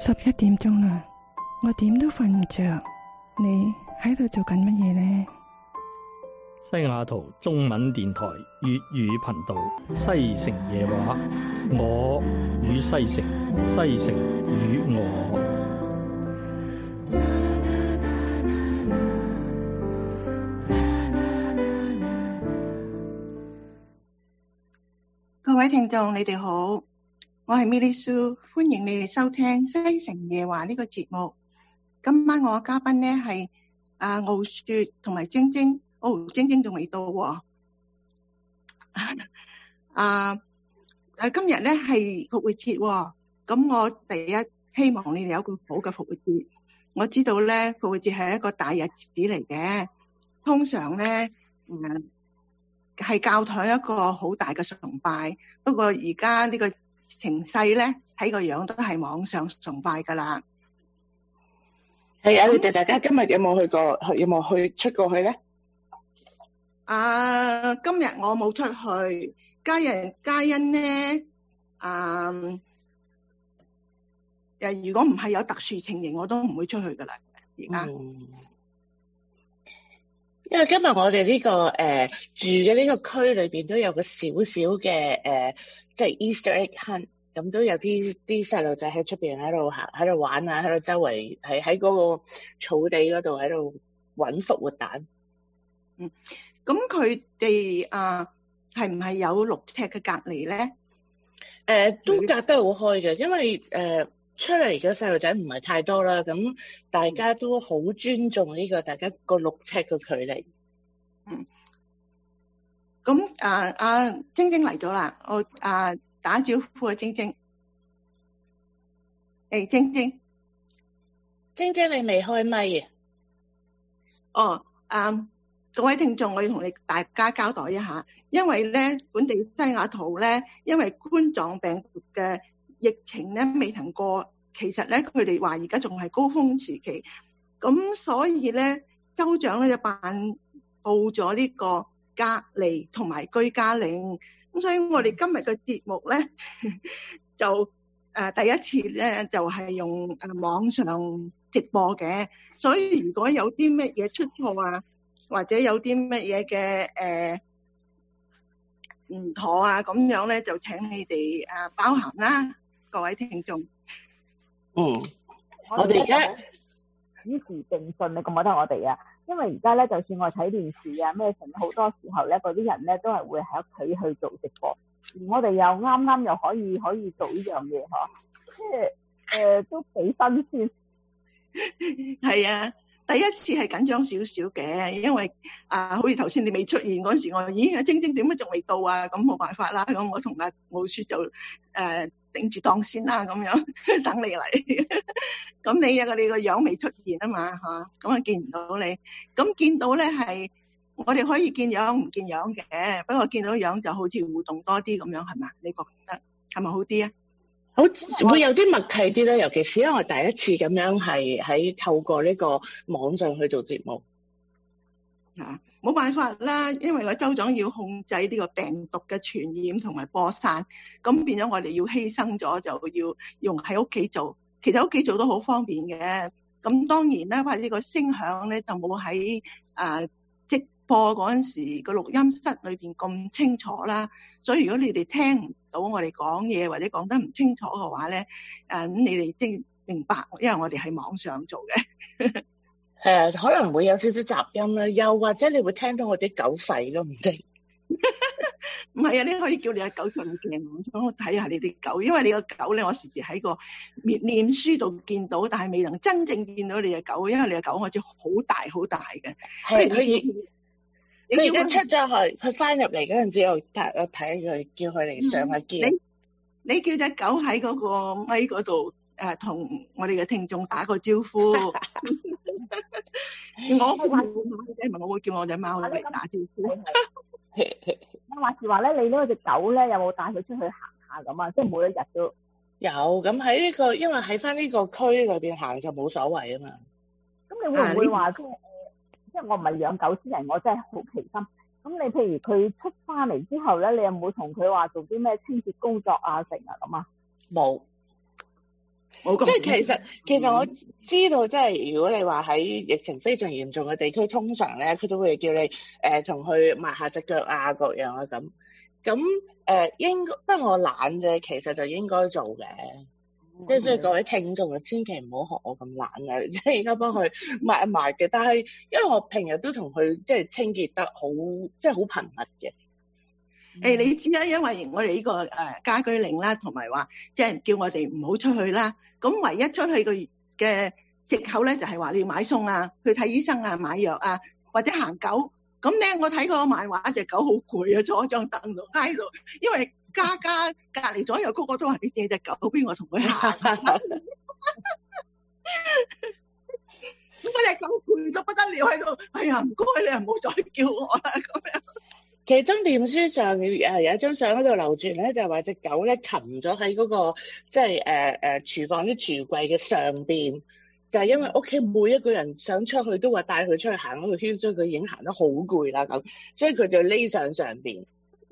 11點鐘啦，我點都瞓唔着。你喺度做緊乜嘢呢？ 西雅圖中文電台粵語頻道西城夜話，我與西城，西城與我。 各位聽眾，你哋好，我係 Milly Sue， 歡迎你哋收聽西城夜話呢個節目。今晚我嘅嘉賓呢係傲雪同埋晶晶，晶晶仲未到喎。今日呢係復活節喎，咁我第一希望你哋有一個好嘅復活節。我知道呢復活節係一個大日子嚟嘅，通常呢係教堂一個好大嘅崇拜，不過而家呢個情勢呢，睇個樣都係網上崇拜噶啦。 係啊，你哋大家今日有冇去過？有冇出過去呢？ 今日我冇出去，家欣呢，如果唔係有特殊情形，我都唔會出去噶啦。而家。 因為今日我哋呢個住嘅呢個區裏邊都有個少少嘅即係 Easter egg hunt，咁都有啲細路仔喺出邊喺度行、喺度玩啊，喺度周圍喺嗰個草地嗰度喺度揾復活蛋。 咁佢哋係唔係有6尺嘅隔離咧？ 都隔得好開嘅，因為出嚟嘅細路仔唔係太多啦，咁大家都好尊重呢個大家個6尺嘅距離。 咁晶晶嚟咗啦，我打招呼啊，晶晶。晶晶， 你未開咪啊？各位聽眾，我要同大家交代一下，因為咧本地西雅圖咧，因為冠狀病毒嘅疫情咧未曾過，其實咧佢哋話而家仲係高峰時期，咁所以咧州長咧就辦布咗呢個隔離同埋居家令，咁所以我哋今日嘅節目咧就第一次咧就係用網上直播嘅，所以如果有啲乜嘢出錯啊，或者有啲乜嘢嘅唔妥啊，咁樣咧就請你哋包涵啦，各位聽眾。 我哋而家與時並進，你覺唔覺得我哋啊？因為而家咧，就算我睇電視啊咩成，好多時候咧，嗰啲人咧都係會喺屋企去做直播，而我哋又啱又可以做呢樣嘢嗬，即係都幾新鮮。 係啊。第一次係緊張少少嘅，因為好似頭先你未出現嗰時，我咦晶晶點解仲未到啊？咁冇辦法啦，咁我同傲雪就頂住檔先啦，咁樣等你嚟。咁你個樣未出現啊嘛嚇，咁見唔到你。咁見到咧係我哋可以見樣唔見樣嘅，不過見到樣就好似互動多啲咁樣，係嘛？你覺得係咪好啲啊？ 好會有啲默契啲咧，尤其是因為我第一次咁樣係喺透過呢個網上去做節目。 冇辦法啦，因為個州長要控制呢個病毒嘅傳染同埋播散，咁變咗我哋要犧牲咗，就要用喺屋企做。其實屋企做都好方便嘅，咁當然咧，話呢個聲響咧就冇喺直播嗰陣時個錄音室裏邊咁清楚啦。所以如果你哋聽唔到我哋講嘢或者講得唔清楚嘅話咧，咁你哋即明白，因為我哋係網上做嘅。 可能會有少少雜音啦，又或者你會聽到我啲狗吠都唔定。 唔係啊，你可以叫你嘅狗上鏡，我睇下你啲狗，因為你個狗咧，我時時喺個面書度見到，但係未能真正見到你嘅狗，因為你嘅狗我知好大好大嘅。 係佢而家出咗去，佢翻入嚟嗰陣時，我睇佢叫佢嚟上下鏡。 你叫隻狗喺嗰個咪嗰度同我哋嘅聽眾打個招呼。我會叫我隻貓嚟打招呼。 我話時話咧，你呢隻狗咧有冇帶佢出去行下咁啊？即係每一日都有咁喺呢個，因為喺翻呢個區裏邊行就冇所謂啊嘛。 咁你會唔會話即係我唔係養狗之人，我真係好奇心。咁你譬如佢出翻嚟之後咧，你有冇同佢話做啲咩清潔工作啊成啊咁啊？ 冇。 冇咁。 即係其實我知道，即係如果你話喺疫情非常嚴重嘅地區，通常咧佢都會叫你同佢抹下隻腳啊，各樣啊咁。咁應該不過我懶啫，其實就應該做嘅。即係各位聽眾啊，千祈唔好學我咁懶啊！即係應該幫佢抹一抹嘅。但係因為我平日都同佢即係清潔得好，即係好頻密嘅。 你知啦，因為我哋呢個家居令啦，同埋話即係叫我哋唔好出去啦。咁唯一出去嘅藉口咧，就係話你要買餸啊，去睇醫生啊，買藥啊，或者行狗。咁咧，我睇個漫畫，隻狗好攰啊，坐喺張凳度挨度，因為家隔離左右個個都話你借隻狗俾我同佢行。咁嗰隻狗攰到不得了喺度，哎呀唔該你唔好再叫我啦咁樣。 其中臉書上有一張相喺度流傳咧，就係話隻狗咧擒咗喺嗰個即係廚房啲櫥櫃嘅上邊，就係因為屋企每一個人想出去都話帶佢出去行嗰個圈，所以佢已經行得好攰啦咁，所以佢就匿上邊。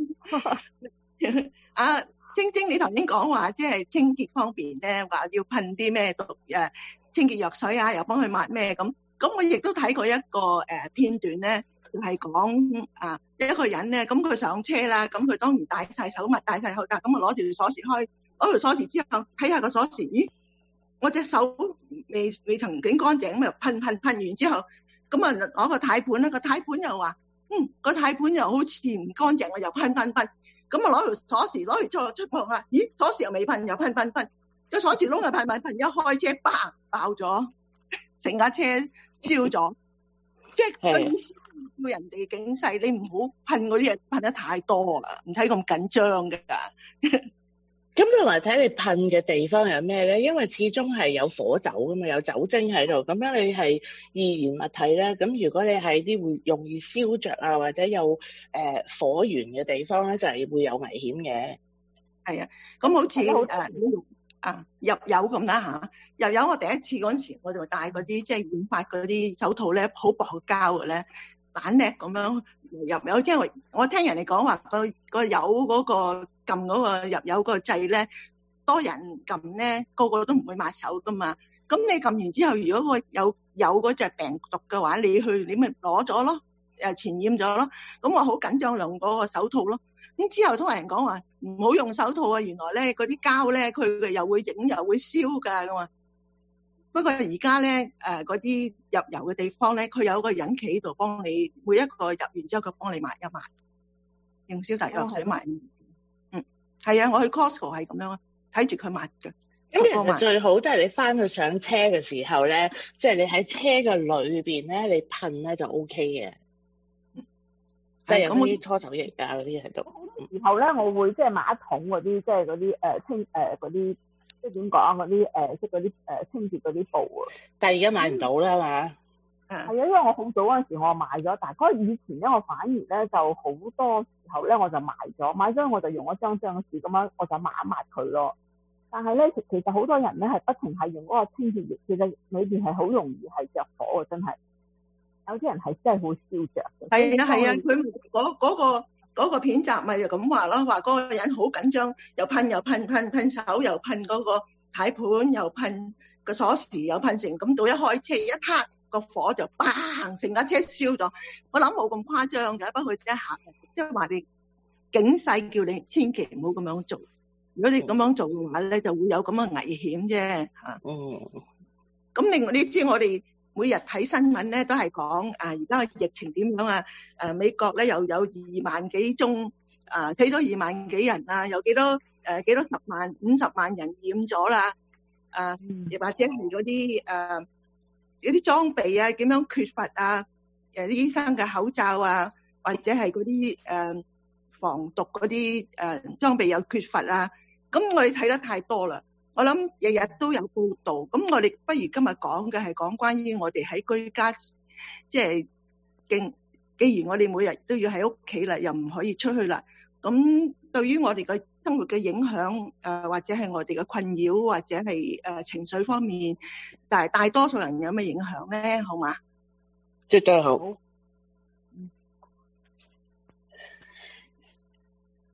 啊，晶晶你頭先講話即係清潔方面咧，話要噴啲咩清潔藥水啊，又幫佢抹咩咁。咁我亦都睇過一個片段咧。就係講一個人咧，咁佢上車啦，咁佢當然戴晒手襪、戴晒口罩，咁啊攞住條鎖匙攞條鎖匙之後睇下個鎖匙，咦，我隻手未曾整乾淨，咁又噴完之後，咁啊攞個軚盤啦，個軚盤又話，個軚盤又好似唔乾淨，我又噴，咁啊攞條鎖匙攞嚟出鋪啊，咦，鎖匙又未噴，又噴，個鎖匙窿又噴，一開車砰爆咗，成架車燒咗，即係個意思。叫人哋警世，你唔好噴嗰啲嘢噴得太多啦，唔使咁緊張㗎。 咁同埋睇你噴嘅地方係咩咧？因為始終係有火酒㗎嘛，有酒精喺度，咁樣你係易燃物體咧。咁如果你喺啲會容易燒着啊，或者有火源嘅地方咧，就係會有危險嘅。係啊，咁好似入油咁啦嚇，入油我第一次嗰陣時，我就戴嗰啲即係染髮嗰啲手套咧，好薄嘅膠嘅咧。蛋叻咁樣入油，即係我聽人哋講話個油嗰個撳嗰個入油個掣咧，多人撳咧，個個都唔會抹手噶嘛。咁你撳完之後，如果個有嗰隻病毒嘅話，你咪攞咗咯，傳染咗咯。咁我好緊張用嗰個手套咯。咁之後都有人講話唔好用手套啊，原來咧嗰啲膠咧佢又會影又會燒㗎咁啊。不過而家咧，嗰啲入油嘅地方咧，佢有個人企喺度幫你，每一個入完之後佢幫你抹一抹，用消毒藥水抹。係啊，我去 Costco 係咁樣睇住佢抹嘅。咁其實最好都係你翻去上車嘅時候咧，即係你喺車嘅裏邊咧，你噴咧就 OK 嘅。即係有啲搓手液啊嗰啲喺度。 時候咧，我會即係買一桶嗰啲，即係嗰啲清嗰啲。即係點講嗰啲即係嗰啲清潔嗰啲布啊， 但係而家買唔到啦嘛。 係啊，因為我好早嗰陣時我買咗，但係嗰以前咧我反而咧就好多時候咧我就買咗我就用咗張紙咁樣我就抹一抹佢咯。但係咧其實好多人咧係不停係用嗰個清潔液，其實裏邊係好容易係着火嘅，真係有啲人係真係會燒着嘅。係啊， 佢嗰個片集咪就咁話咯，話嗰個人好緊張，又噴手，又噴嗰個軚盤，又噴個鎖匙，又噴成咁到一開車一撻個火就砰，成架車燒咗。我諗冇咁誇張嘅，不過佢一下即係話你警世叫你千祈唔好咁樣做。如果你咁樣做嘅話咧，就會有咁嘅危險啫嚇。咁另外你知我哋每日睇新聞咧，都係講而家嘅疫情點樣啊？美國咧又有2萬幾宗死咗2萬幾人啊，有幾多10萬、50萬人染咗啦。亦或者係嗰啲裝備啊，點樣缺乏啊？啲醫生嘅口罩啊，或者係嗰啲防毒嗰啲裝備又缺乏啊。咁我哋睇得太多啦。我諗日日都有報道，咁我哋不如今日講嘅係講關於我哋喺居家，即係既然我哋每日都要喺屋企啦，又唔可以出去啦，咁對於我哋嘅生活嘅影響，或者係我哋嘅困擾，或者係情緒方面，但係大多數人有咩影響咧？好嘛？ 絕對好。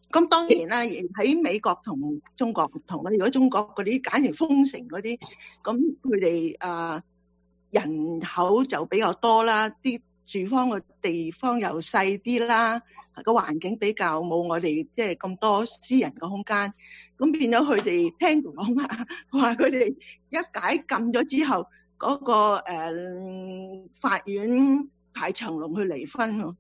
咁當然啦，喺美國同中國唔同啦。如果中國嗰啲簡直封城嗰啲，咁佢哋人口就比較多啦，啲住方嘅地方又細啲啦，個環境比較冇我哋即係咁多私人嘅空間，咁變咗佢哋聽講啊，話佢哋一解禁咗之後，嗰個法院排長龍去離婚喎。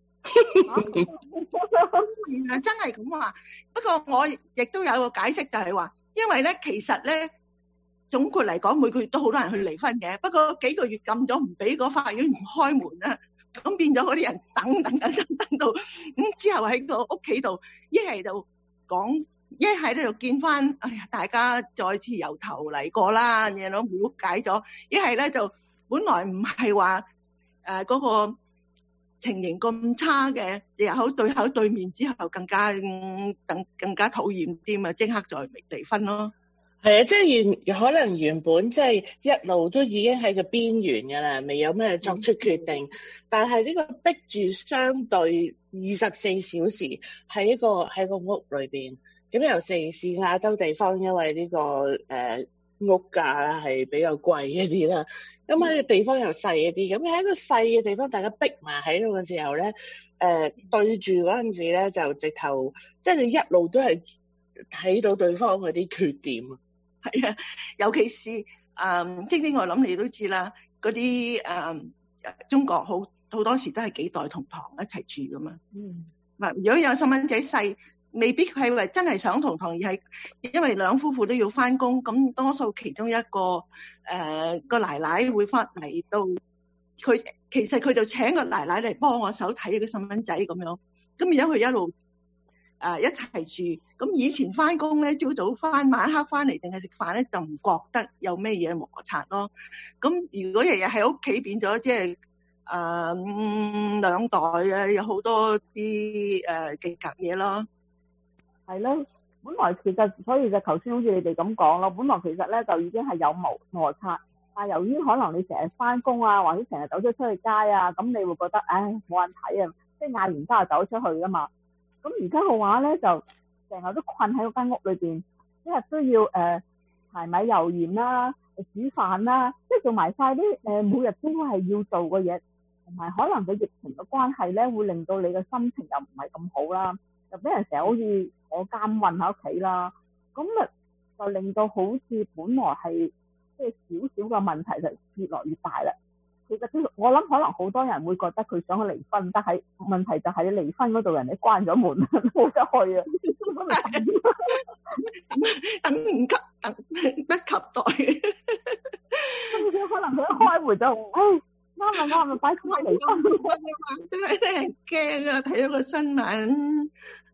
原來真係咁話，不過我亦都有個解釋，就係話，因為咧其實咧總括嚟講，每個月都好多人去離婚嘅，不過幾個月禁咗唔俾個法院唔開門啦，咁變咗嗰啲人等到咁之後喺個屋企度，一係就講，一係咧就見翻，哎呀大家再次由頭嚟過啦，嘢都了解咗，一係咧就本來唔係話嗰個情形咁差嘅，日口對面之後更加討厭啲嘛，即刻再離婚咯。 係啊，即係可能原本即係一路都已經喺個邊緣㗎啦，未有咩作出決定。但係呢個逼住相對24小時喺個屋裏邊，咁尤其是亞洲地方，因為呢個屋價係比較貴一啲啦，咁喺個地方又細一啲，咁喺一個細嘅地方，大家逼埋喺度嘅時候咧，對住嗰陣時咧，就直頭即係你一路都係睇到對方嗰啲缺點。 係啊，尤其是晶晶，我諗你都知啦，嗰啲中國好多時都係幾代同堂一齊住噶嘛。如果有細蚊仔細，未必係話真係想同堂，而係因為兩夫婦都要翻工，咁多數其中一個個奶奶會翻嚟到，其實佢就請個奶奶嚟幫我手睇個細蚊仔咁樣，咁而家佢一路一齊住，咁以前翻工咧，朝早翻，晚黑翻嚟定係食飯咧，就唔覺得有咩嘢摩擦咯。咁如果日日喺屋企變咗，即係兩代啊，有好多啲嘅隔嘢咯。 係咯，本來其實所以就頭先好似你哋咁講咯，本來其實咧就已經係有摩擦，但係由於可能你成日翻工啊，或者成日走出去街啊，咁你會覺得唉冇人睇啊，即係嗌完交就走出去噶嘛。咁而家嘅話咧就成日都困喺嗰間屋裏邊，一日都要柴米油鹽啦、煮飯啦，即係做埋晒啲每日都係要做嘅嘢，同埋可能個疫情嘅關係咧，會令到你嘅心情又唔係咁好啦，就俾人成日好似我監困喺屋企啦，咁啊就令到好似本來係即係少少嘅問題就越來越大啦。其實我諗可能好多人會覺得佢想去離婚，但係問題就係你離婚嗰度人哋關咗門，冇得去啊， 等唔及，等不及待。 咁可能佢一開門就，啱啊，快啲離婚， 真係真係驚啊！睇咗個新聞，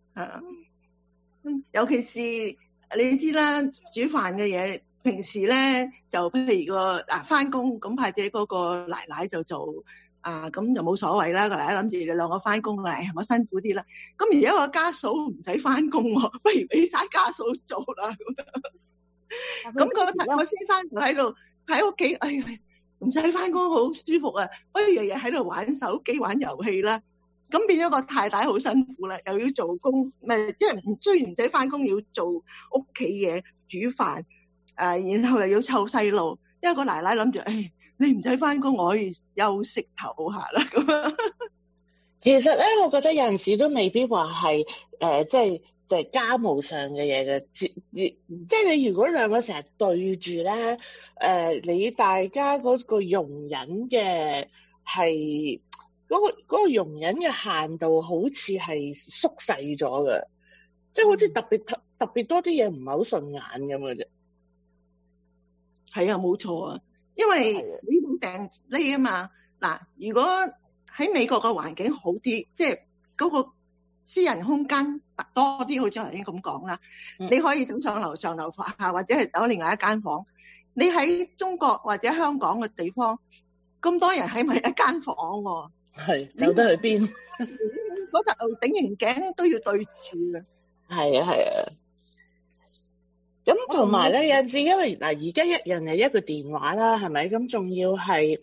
尤其是你知啦，煮飯嘅嘢。平時咧就譬如個翻工咁，或者嗰個奶奶就做咁就冇所謂啦。個奶奶諗住你兩個翻工嚟，我辛苦啲啦。咁而家個家嫂唔使翻工喎，不如俾晒家嫂做啦咁。咁個先生就喺度喺屋企，哎呀唔使翻工好舒服啊，不如日日喺度玩手機玩遊戲啦。咁變咗個太太好辛苦啦，又要做工，即係雖然唔使翻工，要做屋企嘢煮飯。然後又要湊細路，因為個奶奶諗住，你唔使翻工，我可以休息唞下啦咁樣。 其實咧，我覺得有陣時都未必話係即係家務上嘅嘢嘅，即係你如果兩個成日對住咧，你大家嗰個容忍嘅係嗰個容忍嘅限度好似係縮細咗嘅，即係好似特別多啲嘢唔係好順眼咁嘅啫。 係啊，冇錯啊，因為呢種訂呢啊嘛。嗱，如果喺美國個環境好啲，即係嗰個私人空間多啲，好似頭先咁講啦，你可以走上樓上樓下，或者係走另外一間房。你喺中國或者香港嘅地方，咁多人喺埋一間房喎， 係走得去邊？ 嗰頭頂完頸都要對住嘅。 係啊。咁同埋咧，有陣時因為嗱，而家一人係一個電話啦，係咪？咁仲要係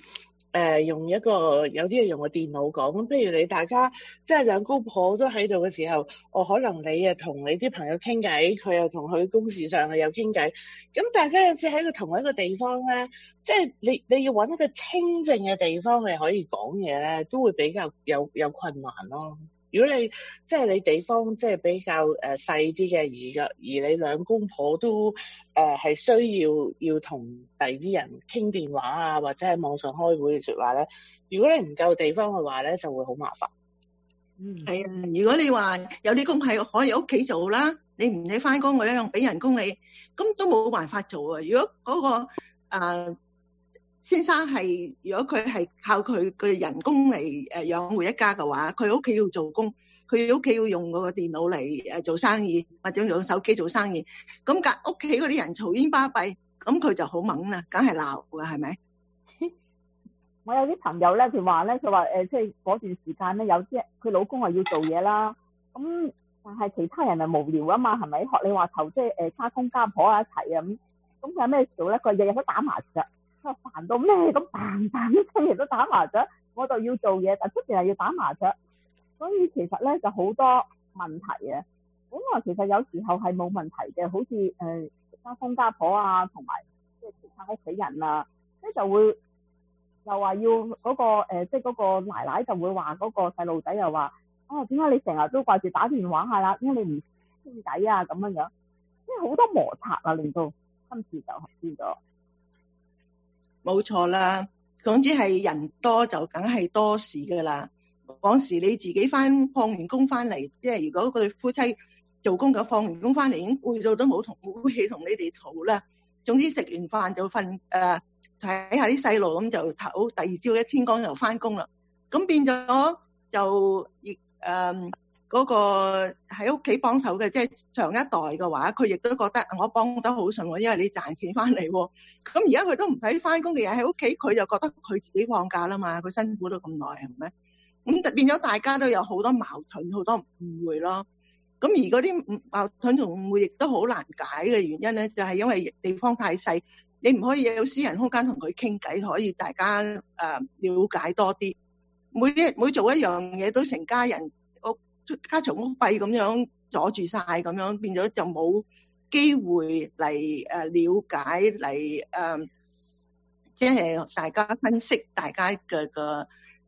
用一個有啲係用個電腦講，咁譬如你大家即係兩公婆都喺度嘅時候，可能你啊同你啲朋友傾偈，佢又同佢公事上嘅又傾偈，咁大家有時喺個同一個地方咧，即係你要揾一個清靜嘅地方係可以講嘢咧，都會比較有困難咯。如果你即係你地方即係比較細啲嘅，而你兩公婆都係需要同第二啲人傾電話啊，或者喺網上開會嘅說話咧，如果你唔夠地方嘅話咧，就會好麻煩。 係啊，如果你話有啲工係可以喺屋企做啦，你唔使翻工，我一樣俾人工你，咁都冇辦法做啊。如果嗰個先生係，如果佢係靠佢嘅人工嚟養活一家嘅話，佢屋企要做工，佢屋企要用嗰個電腦嚟做生意，或者用手機做生意，咁屋企嗰啲人嘈煙巴閉，咁佢就好猛啦，梗係鬧㗎，係咪？ 我有啲朋友咧，佢話即係嗰段時間咧，有啲佢老公係要做嘢啦，咁但係其他人係無聊啊嘛，係咪？學你話頭，即係家公家婆啊一齊啊咁有咩做咧？佢日日都打麻雀。佢話煩到咩咁嘭一聲，日都打麻雀，我就要做嘢，但出邊又要打麻雀，所以其實咧就好多問題嘅。本來其實有時候係冇問題嘅，好似家公家婆啊，同埋即係其他屋企人啊，即係就會又話要嗰個即係嗰個奶奶就會話嗰個細路仔又話點解你成日都掛住打電話啊啦？點解你唔傾偈啊咁樣樣？即係好多摩擦啊，令到今次就變咗。 冇錯啦，總之係人多就梗係多事噶啦。往時你自己放完工翻嚟，即係如果佢哋夫妻做工嘅，放完工翻嚟已經攰到都冇氣同你哋嘈啦。總之食完飯就瞓，睇下啲細路咁就唞，第二朝一天光就翻工啦。咁變咗就嗰個喺屋企幫手嘅，即係上一代嘅話，佢亦都覺得我幫得好順喎，因為你賺錢翻嚟喎。咁而家佢都唔使翻工嘅人喺屋企，佢就覺得佢自己放假啦嘛，佢辛苦咗咁耐係咪？咁就變咗大家都有好多矛盾，好多誤會咯。咁而嗰啲矛盾同誤會亦都好難解嘅原因咧，就係因為地方太細，你唔可以有私人空間同佢傾偈，可以大家了解多啲。每做一樣嘢都成家人家嘈屋閉咁樣阻住晒，咁樣變咗就冇機會嚟了解嚟即係大家分析大家嘅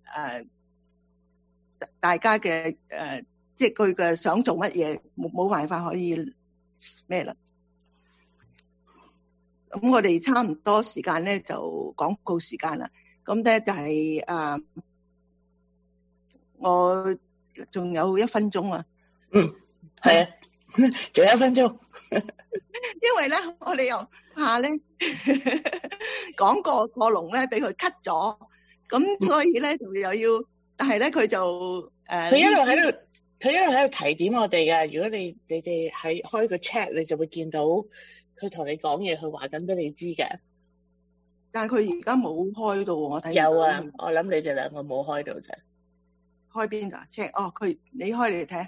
大家嘅即係佢嘅想做乜嘢，冇辦法可以咩啦。咁我哋差唔多時間咧就廣告時間啦。咁咧就係我仲有1分鐘啊。 係啊，仲有1分鐘。 因為咧，我哋又怕咧講過龍咧，俾佢 cut 咗，咁所以咧就又要，但係咧佢就佢一路喺度提點我哋㗎。如果你哋喺開個 chat， 你就會見到佢同你講嘢，佢話緊俾你知嘅。 但係佢而家冇開到，我睇有啊，我諗你哋兩個冇開到啫。 開邊度 check？ 你開嚟睇。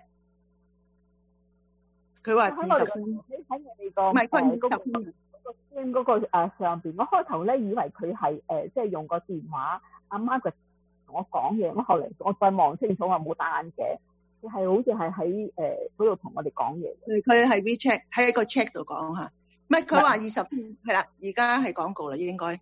佢話20分。 你睇你個唔係佢20分。 嗰個上邊，我開頭咧以為佢係即係用個電話，阿 Margaret 同我講嘢，我後嚟我再望清楚，我冇戴眼鏡，佢係好似係喺嗰度同我哋講嘢。 佢係 WeChat 喺個 check 度講嚇，唔係佢話20分係啦，而家係廣告啦應該。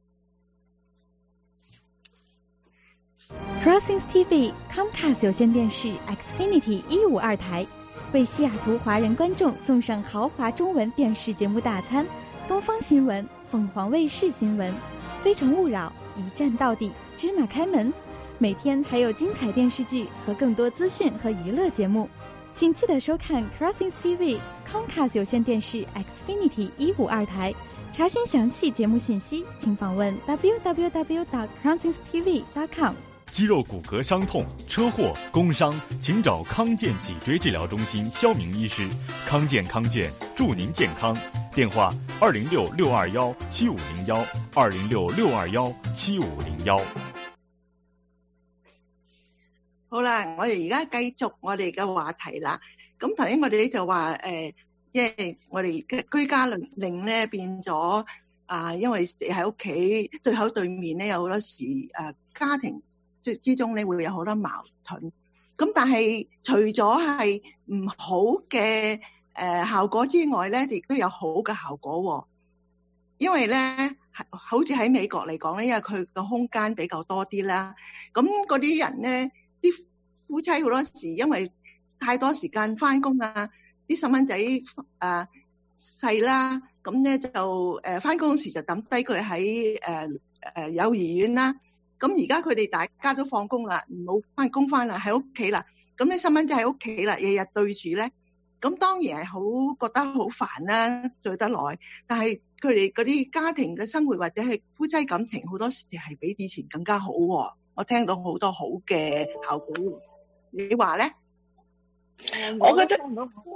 Crossings TV Comcast 有線電視 Xfinity 152台為西雅圖華人觀眾送上豪華中文電視節目大餐，東方新聞、鳳凰衛視新聞、非誠勿擾、一站到底、芝麻開門，每天還有精彩電視劇和更多資訊和娛樂節目，請記得收看 Crossings TV Comcast 有線電視 Xfinity 152台。查詢詳細節目信息，請訪問 www.crossingstv.com。 肌肉骨骼傷痛、車禍、工傷，請找康健脊椎治療中心蕭明醫師。康健祝您健康。電話206-621-7501 206-621-7501。 好啦，我哋而家繼續我哋嘅話題啦。咁頭先我哋就話即係我哋嘅居家令咧變咗因為喺屋企對口對面咧，有好多時家庭之中咧會有好多矛盾。咁但係除咗係唔好嘅效果之外咧，亦都有好嘅效果喎。因為咧，好似喺美國嚟講咧，因為佢個空間比較多啲啦，咁嗰啲人咧，啲夫妻好多時因為太多時間翻工啊，啲細蚊仔細啦，咁咧就翻工時就抌低佢喺幼兒園啦。咁而家佢哋大家都放工啦，唔好翻工翻啦，喺屋企啦。咁啲細蚊仔喺屋企啦，日日對住咧，咁當然係覺得好煩啦，對得耐。但係佢哋嗰啲家庭嘅生活或者係夫妻感情，好多時係比以前更加好喎。我聽到好多好嘅效果，你話咧？ 我覺得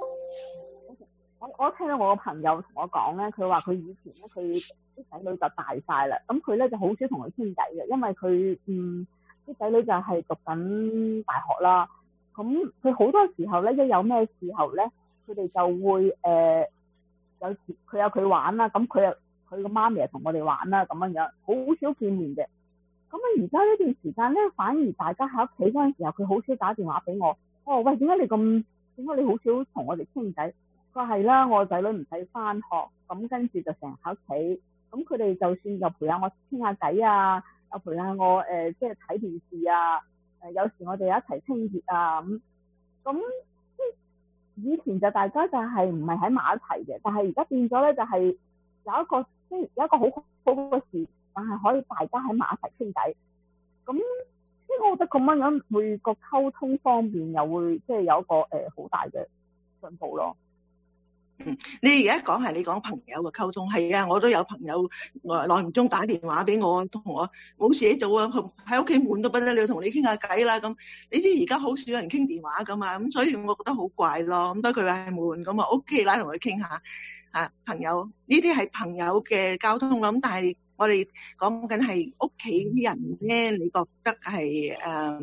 我聽到我個朋友同我講咧，佢話佢以前咧，佢啲仔女就大晒啦，咁佢咧就好少同佢傾偈嘅，因為佢啲仔女就係讀緊大學啦。咁佢好多時候咧，一有咩時候咧，佢哋就會有時佢有佢玩啦，咁佢個媽咪又同我哋玩啦，咁樣好少見面嘅。咁而家呢段時間咧，反而大家喺屋企嗰陣時候，佢好少打電話俾我。我話喂，點解你好少同我哋傾偈？佢話係啦，我仔女唔使翻學，咁跟住就成日喺屋企。咁佢哋就算就陪下我傾下偈啊，又陪下我即係睇電視啊。有時我哋一齊清潔啊，咁即係以前就大家就係唔係喺埋一齊嘅，但係而家變咗咧就係有一個即係有一個好好嘅事，但係可以大家喺埋一齊傾偈。咁即係我覺得咁樣會個溝通方面又會即係有一個好大嘅進步咯。 你而家講係你講朋友嘅溝通，係啊，我都有朋友耐唔中打電話俾我，同我冇事做啊，喺屋企悶到不得了，同你傾下偈啦咁。你知而家好少人傾電話噶嘛，咁所以我覺得好怪咯。咁得佢話係悶咁啊 OK 啦，同佢傾下朋友呢啲係朋友嘅交通啦。咁但係我哋講緊係屋企啲人咧，你覺得係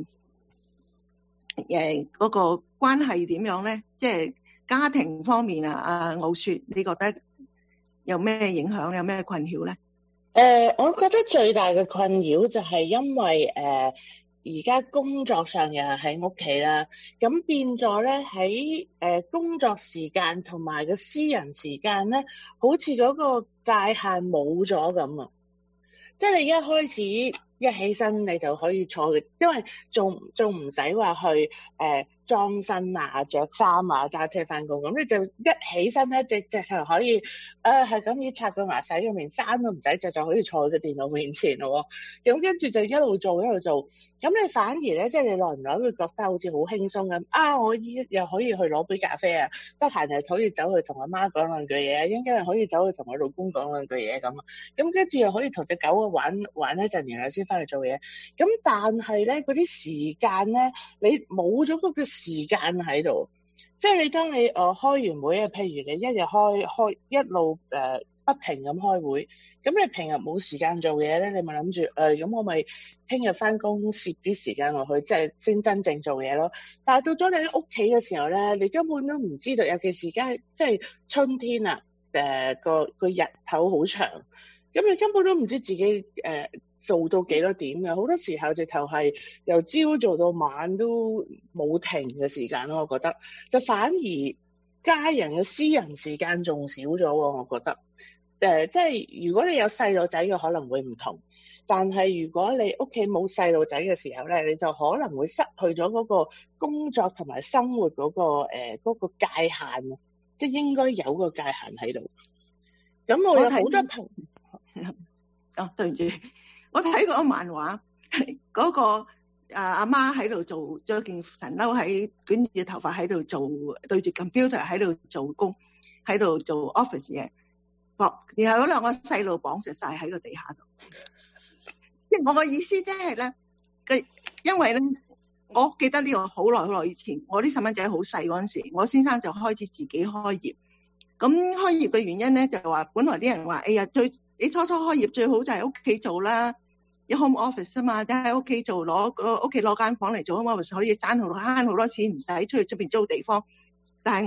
嗰個關係點樣咧？即係家庭方面奧雪，你覺得有咩影響，有咩困擾咧？ 我覺得最大嘅困擾就係因為而家工作上又係喺屋企啦，咁變咗咧喺工作時間同埋個私人時間咧，好似嗰個界限冇咗咁啊！即係你一開始一起身你就可以坐，因為仲唔使話去裝身啊、着衫啊、揸車翻工，咁你就一起身咧，直就可以係咁要刷個牙、洗個面，衫都唔使着就可以坐喺個電腦面前咯。咁跟住就一路做，咁你反而咧，即係你耐唔耐會覺得好似好輕鬆咁我又可以去攞杯咖啡啊，得閒又可以走去同阿媽講兩句嘢，應該又可以走去同我老公講兩句嘢咁。咁跟住又可以同隻狗玩一陣，然後先翻去做嘢。咁但係咧，嗰啲時間咧，你冇咗嗰個時間喺度，即係你當你開完會啊，譬如你一日開一路不停咁開會，咁你平日冇時間做嘢咧，你咪諗住咁我咪聽日翻工攝啲時間落去，即係先真正做嘢咯。但係到咗你喺屋企嘅時候咧，你根本都唔知道，尤其是而家即係春天啊，個日頭好長，咁你根本都唔知自己做到幾多點嘅，好多時候直頭係由朝做到晚都冇停嘅時間咯。我覺得就反而家人嘅私人時間仲少咗喎。我覺得即係如果你有細路仔嘅可能會唔同，但係如果你屋企冇細路仔嘅時候咧，你就可能會失去咗嗰個工作同埋生活嗰個界限，即係應該有個界限喺度。咁我有好多朋友對唔住。我睇過個漫畫，嗰個阿媽喺度做咗件神褸，喺捲住頭髮喺度做，對住 computer 喺度做工，喺度做 office 嘢，然後嗰兩個細路綁實晒喺個地下度。即係我個意思即係咧，因為咧，我記得呢個好耐以前，我啲細蚊仔好細嗰陣時，我先生就開始自己開業。咁開業嘅原因咧，就話本來啲人話，哎呀，你初初開業最好就喺屋企做啦，有 home office 啊嘛，即係喺屋企做，屋企攞間房嚟做 home office，可以慳好多錢，唔使出去出邊租地方。但係我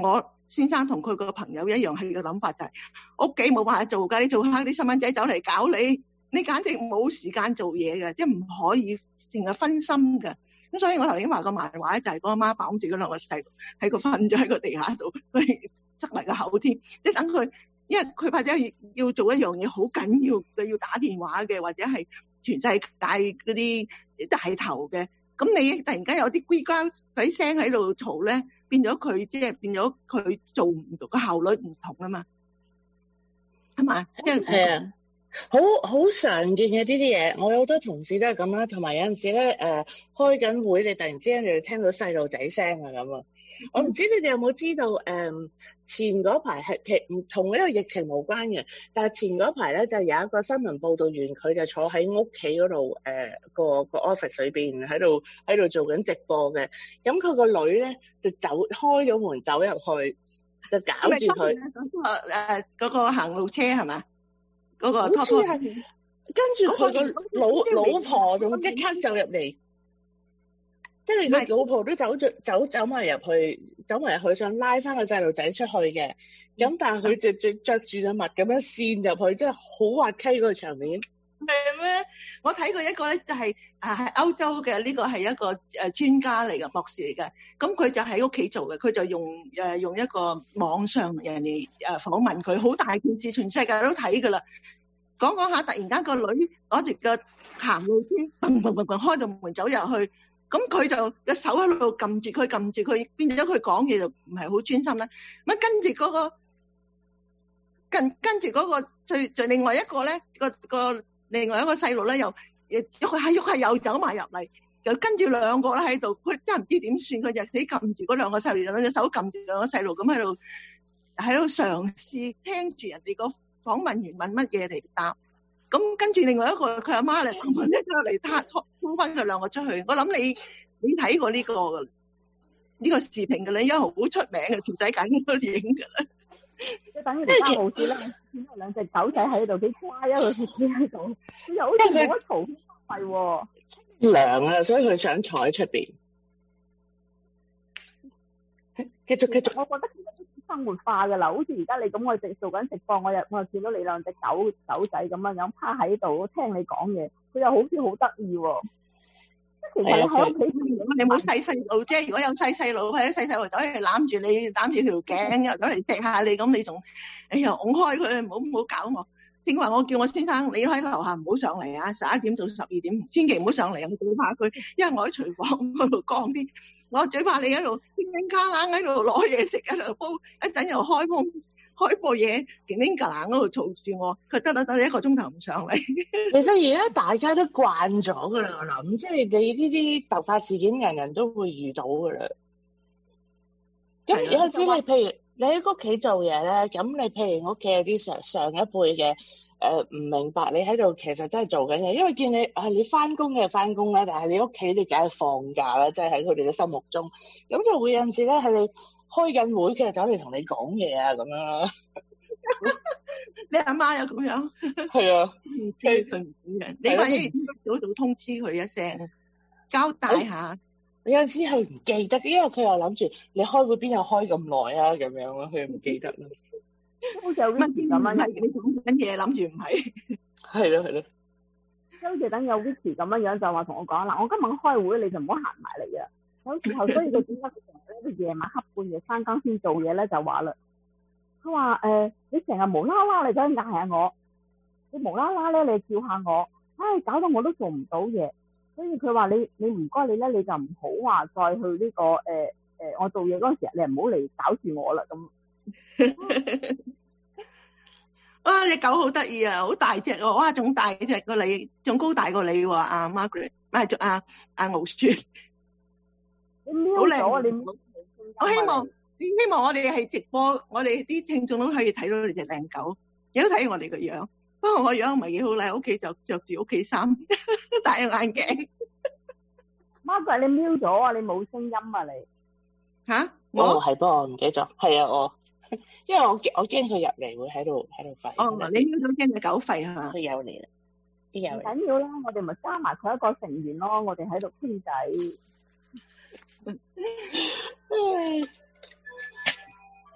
先生同佢個朋友一樣係個諗法，就係屋企冇辦法做㗎，你做下啲細蚊仔走嚟搞你，你簡直冇時間做嘢嘅，即係唔可以成日分心嘅。咁所以我頭先話個漫畫咧，就係嗰阿媽綁住嗰兩個細路喺個瞓咗喺個地下度，佢塞埋個口添，即係等佢，因為佢或者要做一樣嘢好緊要嘅，要打電話嘅，或者係全世界嗰啲大頭嘅。咁你突然間有啲龜膠鬼聲喺度嘈咧，變咗佢做唔到，個效率唔同啊嘛，係嘛？即係係啊，好常見嘅呢啲嘢，我有好多同事都係咁啦，同埋有陣時咧開緊會，你突然之間就聽到細路仔聲啊咁啊！我唔知你哋有冇知道前嗰排係其實唔同呢個疫情無關嘅，但係前嗰排咧就有一個新聞報導員，佢就坐喺屋企嗰度個 office 裏邊喺度做緊直播嘅，咁佢個女咧就開咗門走入去，就搞住佢嗰個行路車係嘛？嗰個好似係，跟住佢個老婆仲即刻就入嚟。即係佢老婆都走埋入去，想拉翻個細路仔出去嘅。咁但係佢着住隻襪咁樣跣入去，真係好滑稽嗰個場面。 係咩？我睇過一個咧，就係係歐洲嘅，呢個係一個專家嚟嘅，博士嚟嘅。咁佢就喺屋企做嘅，佢就用一個網上人哋訪問佢，好大件事，全世界都睇㗎啦。講下，突然間個女攞住個行路車，砰開到門走入去。咁佢就個手喺度撳住佢，變咗佢講嘢就唔係好專心啦。咁跟住嗰個跟住嗰個最另外一個咧，另外一個細路咧又喐下又走埋入嚟，又跟住兩個咧喺度，佢真係唔知點算，佢就死撳住嗰兩個細路，兩隻手撳住兩個細路咁喺度嘗試聽住人哋個訪問員問乜嘢嚟答。咁跟住另外一個佢阿媽嚟訪問一出嚟拖翻佢兩個出去。我諗你睇過呢個視頻㗎啦，因為好出名嘅，全世界都影㗎啦。 即係等於條花無事啦，見到兩隻狗仔喺度幾乖啊，佢企喺度，佢又好似冇乜嘈係喎。 涼啊，所以佢想坐喺出邊。繼續。 我覺得其實都生活化㗎啦，好似而家你咁，我做緊直播，我又見到你兩隻狗仔咁樣趴喺度聽你講嘢，佢又好似好得意喎。其實你喺屋企， 你冇細路啫。如果有細路或者細路走嚟攬住你，攬住條頸，又走嚟錫下你，咁你仲又拱開佢，唔好搞我。正話我叫我先生，你喺樓下唔好上嚟啊！11點到12點，千祈唔好上嚟，我最怕佢，因為我喺廚房嗰度講啲，我最怕你喺度叮叮卡冷喺度攞嘢食，喺度煲，一陣又開播嘢，叮叮卡冷嗰度嘈住我，佢得1個鐘頭唔上嚟。 其實而家大家都慣咗㗎啦，我諗，即係你呢啲突發事件，人人都會遇到㗎啦。咁有陣時你譬如你喺屋企做嘢咧，咁你譬如屋企有啲上一輩嘅唔明白你喺度其實真係做緊嘢，因為見你你翻工嘅翻工啦，但係你屋企你梗係放假啦，即係喺佢哋嘅心目中，咁就會有陣時咧係你開緊會嘅走嚟同你講嘢啊咁樣啦。 你阿媽又咁樣？ 係啊， 唔知佢唔知嘅，你反而早通知佢一聲，交代下。 有陣時係唔記得，因為佢又諗住你開會邊有開咁耐啊咁樣咯，佢又唔記得啦。 好似有 Vicky 咁樣， 你講緊嘢諗住唔係。 係咯。 好似等有 Vicky 咁樣就話同我講嗱，我今日開會你就唔好行埋嚟啊！有時候所以佢點解佢成日咧，佢夜晚黑半夜3更先做嘢咧，就話啦，佢話你成日無啦啦你走去嗌下我，你無啦啦咧你叫下我，搞到我都做唔到嘢。所以佢話你唔該你咧，你就唔好話再去呢個我做嘢嗰陣時，你唔好嚟搞住我啦咁。 哇！隻狗好得意啊，好大隻喎！哇，仲大隻過你，仲高大過你喎！阿 Margaret， 唔係阿敖雪， 好靚啊！你我希望我哋係直播，我哋啲聽眾都可以睇到你隻靚狗，亦都睇我哋個樣。不過我樣唔係幾好啦，喺屋企就着住屋企衫，戴眼鏡。 Margaret，你瞄咗啊？你冇聲音啊你？ 嚇？ 我係，不過我唔記得咗。係啊，我。因為我驚佢入嚟會喺度吠。 哦，你瞄咗驚隻狗吠係嘛？ 佢有嚟啦，唔緊要啦，我哋咪加埋佢一個成員咯，我哋喺度傾偈。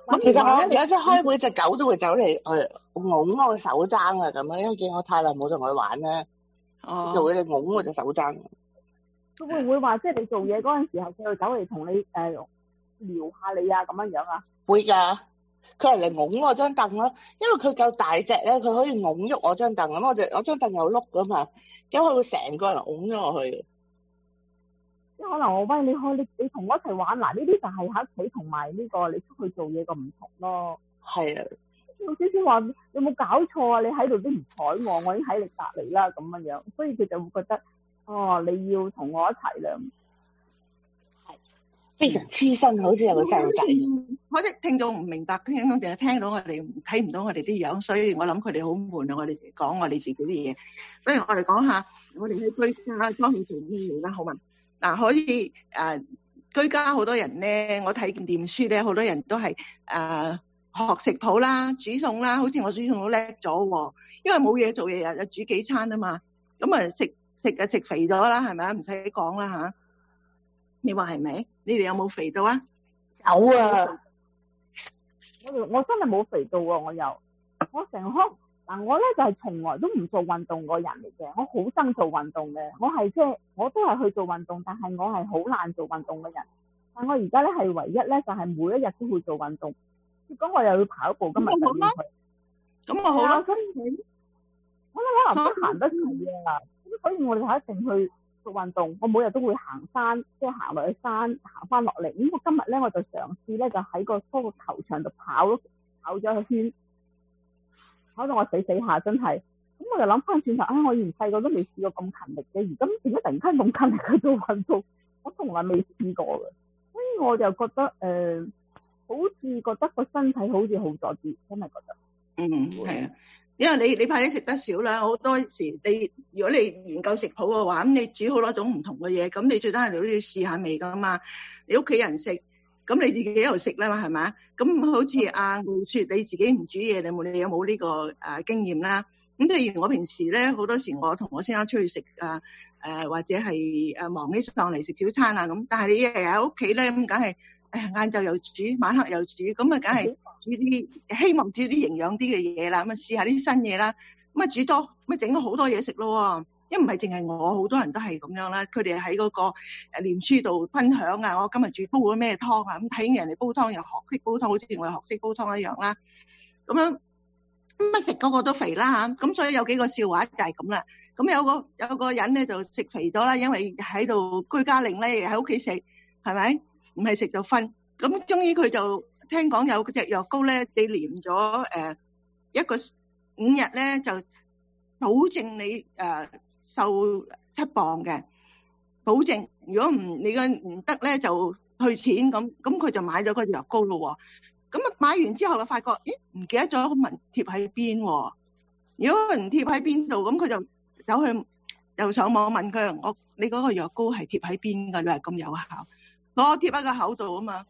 其實我有一次開會，隻狗都會走嚟拱我手踭啊咁樣，因為見我太耐冇同佢玩咧，就會嚟拱我隻手踭。 佢會唔會話即係你做嘢嗰陣時候，佢會走嚟同你撩下你啊咁樣樣啊？ 會㗎，佢係嚟拱我張凳咯，因為佢夠大隻咧，佢可以拱喐我張凳咁，我張凳有碌㗎嘛，咁佢會成個人拱咗我去。 即係可能我喂你同我一齊玩嗱，呢啲就係喺屋企同埋呢個你出去做嘢個唔同咯。 係啊， 有少少話有冇搞錯啊？你喺度都唔睬我，我已經喺你隔離啦咁樣樣，所以佢就會覺得你要同我一齊啦。 係非常黐身，好似有個細路仔。 我啲聽眾唔明白，聽眾淨係聽到我哋睇唔到我哋啲樣，所以我諗佢哋好悶啊！我哋講我哋自己啲嘢，不如我哋講下我哋喺居家當佢做咩嘢啦，好嘛？嗱，可以居家好多人咧，我睇念書咧，好多人都係學食譜啦、煮餸啦，好似我煮餸好叻咗喎，因為冇嘢做，日日就煮幾餐啊嘛，咁啊食肥咗啦，係咪啊？唔使講啦嚇，你話係咪？你哋有冇肥到啊？ 有啊， 我真係冇肥到喎，我成康。嗱，我咧就係從來都唔做運動個人嚟嘅，我好憎做運動嘅，我都係去做運動，但係我係好難做運動嘅人。但我而家咧係唯一咧就係每一日都會做運動，結果我又要跑步，今日就要去。咁我好啦，所以我諗可能都行得齊啊，所以我哋係一定去做運動。我每日都會行山，即係行落去山，行翻落嚟。咁我今日咧我就嘗試咧就喺個球場度跑咗一圈。搞到我死下，真係。咁我就諗翻轉頭，我以前細個都未試過咁勤力嘅，而家點解突然間咁勤力去做運動？我從來未試過嘅，所以我就覺得好似覺得個身體好似好咗啲，真係覺得。 係啊，因為你怕你食得少啦，好多時如果你研究食譜嘅話，咁你煮好多種唔同嘅嘢，咁你最緊係你都要試下味噶嘛。你屋企人食。咁你自己喺度食啦嘛，係咪？咁好似阿傲雪，你自己唔煮嘢，你有冇呢個經驗啦？咁譬如我平時咧，好多時我同我先生出去食或者係忙起上嚟食早餐啊咁，但係你日日喺屋企咧，咁梗係晏晝又煮，晚黑又煮，咁啊梗係煮啲希望煮啲營養啲嘅嘢啦，咁啊試下啲新嘢啦，咁啊煮多，咁啊整咗好多嘢食咯。因為唔係淨係我，好多人都係咁樣啦。佢哋喺嗰個念書度分享啊，我今日煮煲咗咩湯啊，咁睇人哋煲湯又學識煲湯，好似我學識煲湯一樣啦。咁樣咁啊食嗰個都肥啦嚇，咁所以有幾個笑話就係咁啦。咁有個人咧就食肥咗啦，因為喺度居家令咧，喺屋企食，係咪？唔係食就瞓。咁終於佢就聽講有隻藥膏咧，你連咗一個5日咧，就保證你瘦7磅嘅，保證。如果你唔得咧，就退錢咁。咁佢就買咗個藥膏咯。咁啊買完之後就發覺，唔記得咗個紋貼喺邊。如果佢唔貼喺邊度，咁佢就走去又上網問佢：你嗰個藥膏係貼喺邊㗎？你話咁有效？我貼喺個口度啊嘛。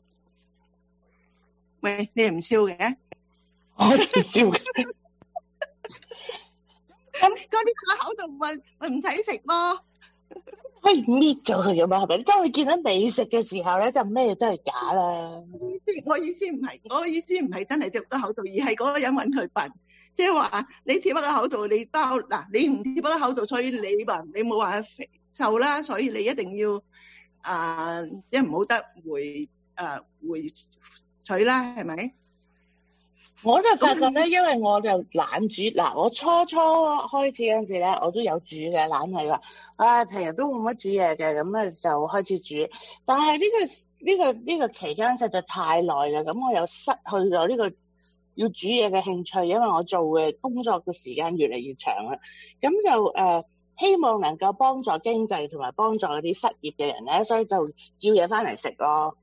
喂，你唔笑嘅？ 我唔笑嘅。 咁嗰啲喺口度咪唔使食咯， 可以搣咗佢咁嘛，係咪？當你見到美食嘅時候咧，就咩都係假啦。 我意思唔係真係貼喺口度，而係嗰個人揾佢笨，即係話你貼喺個口度，你包嗱你唔貼喺個口度，所以你冇話肥瘦啦，所以你一定要即係唔好得回取啦，係咪？ 我就發覺咧，因為我就懶煮嗱，我初開始嗰陣時咧，我都有煮嘅，懶係話，平日都冇乜煮嘢嘅，咁咧就開始煮。但係呢個期間實在太耐啦，咁我又失去咗呢個要煮嘢嘅興趣，因為我做嘅工作嘅時間越嚟越長啦。咁就希望能夠幫助經濟同埋幫助嗰啲失業嘅人咧，所以就叫嘢翻嚟食咯。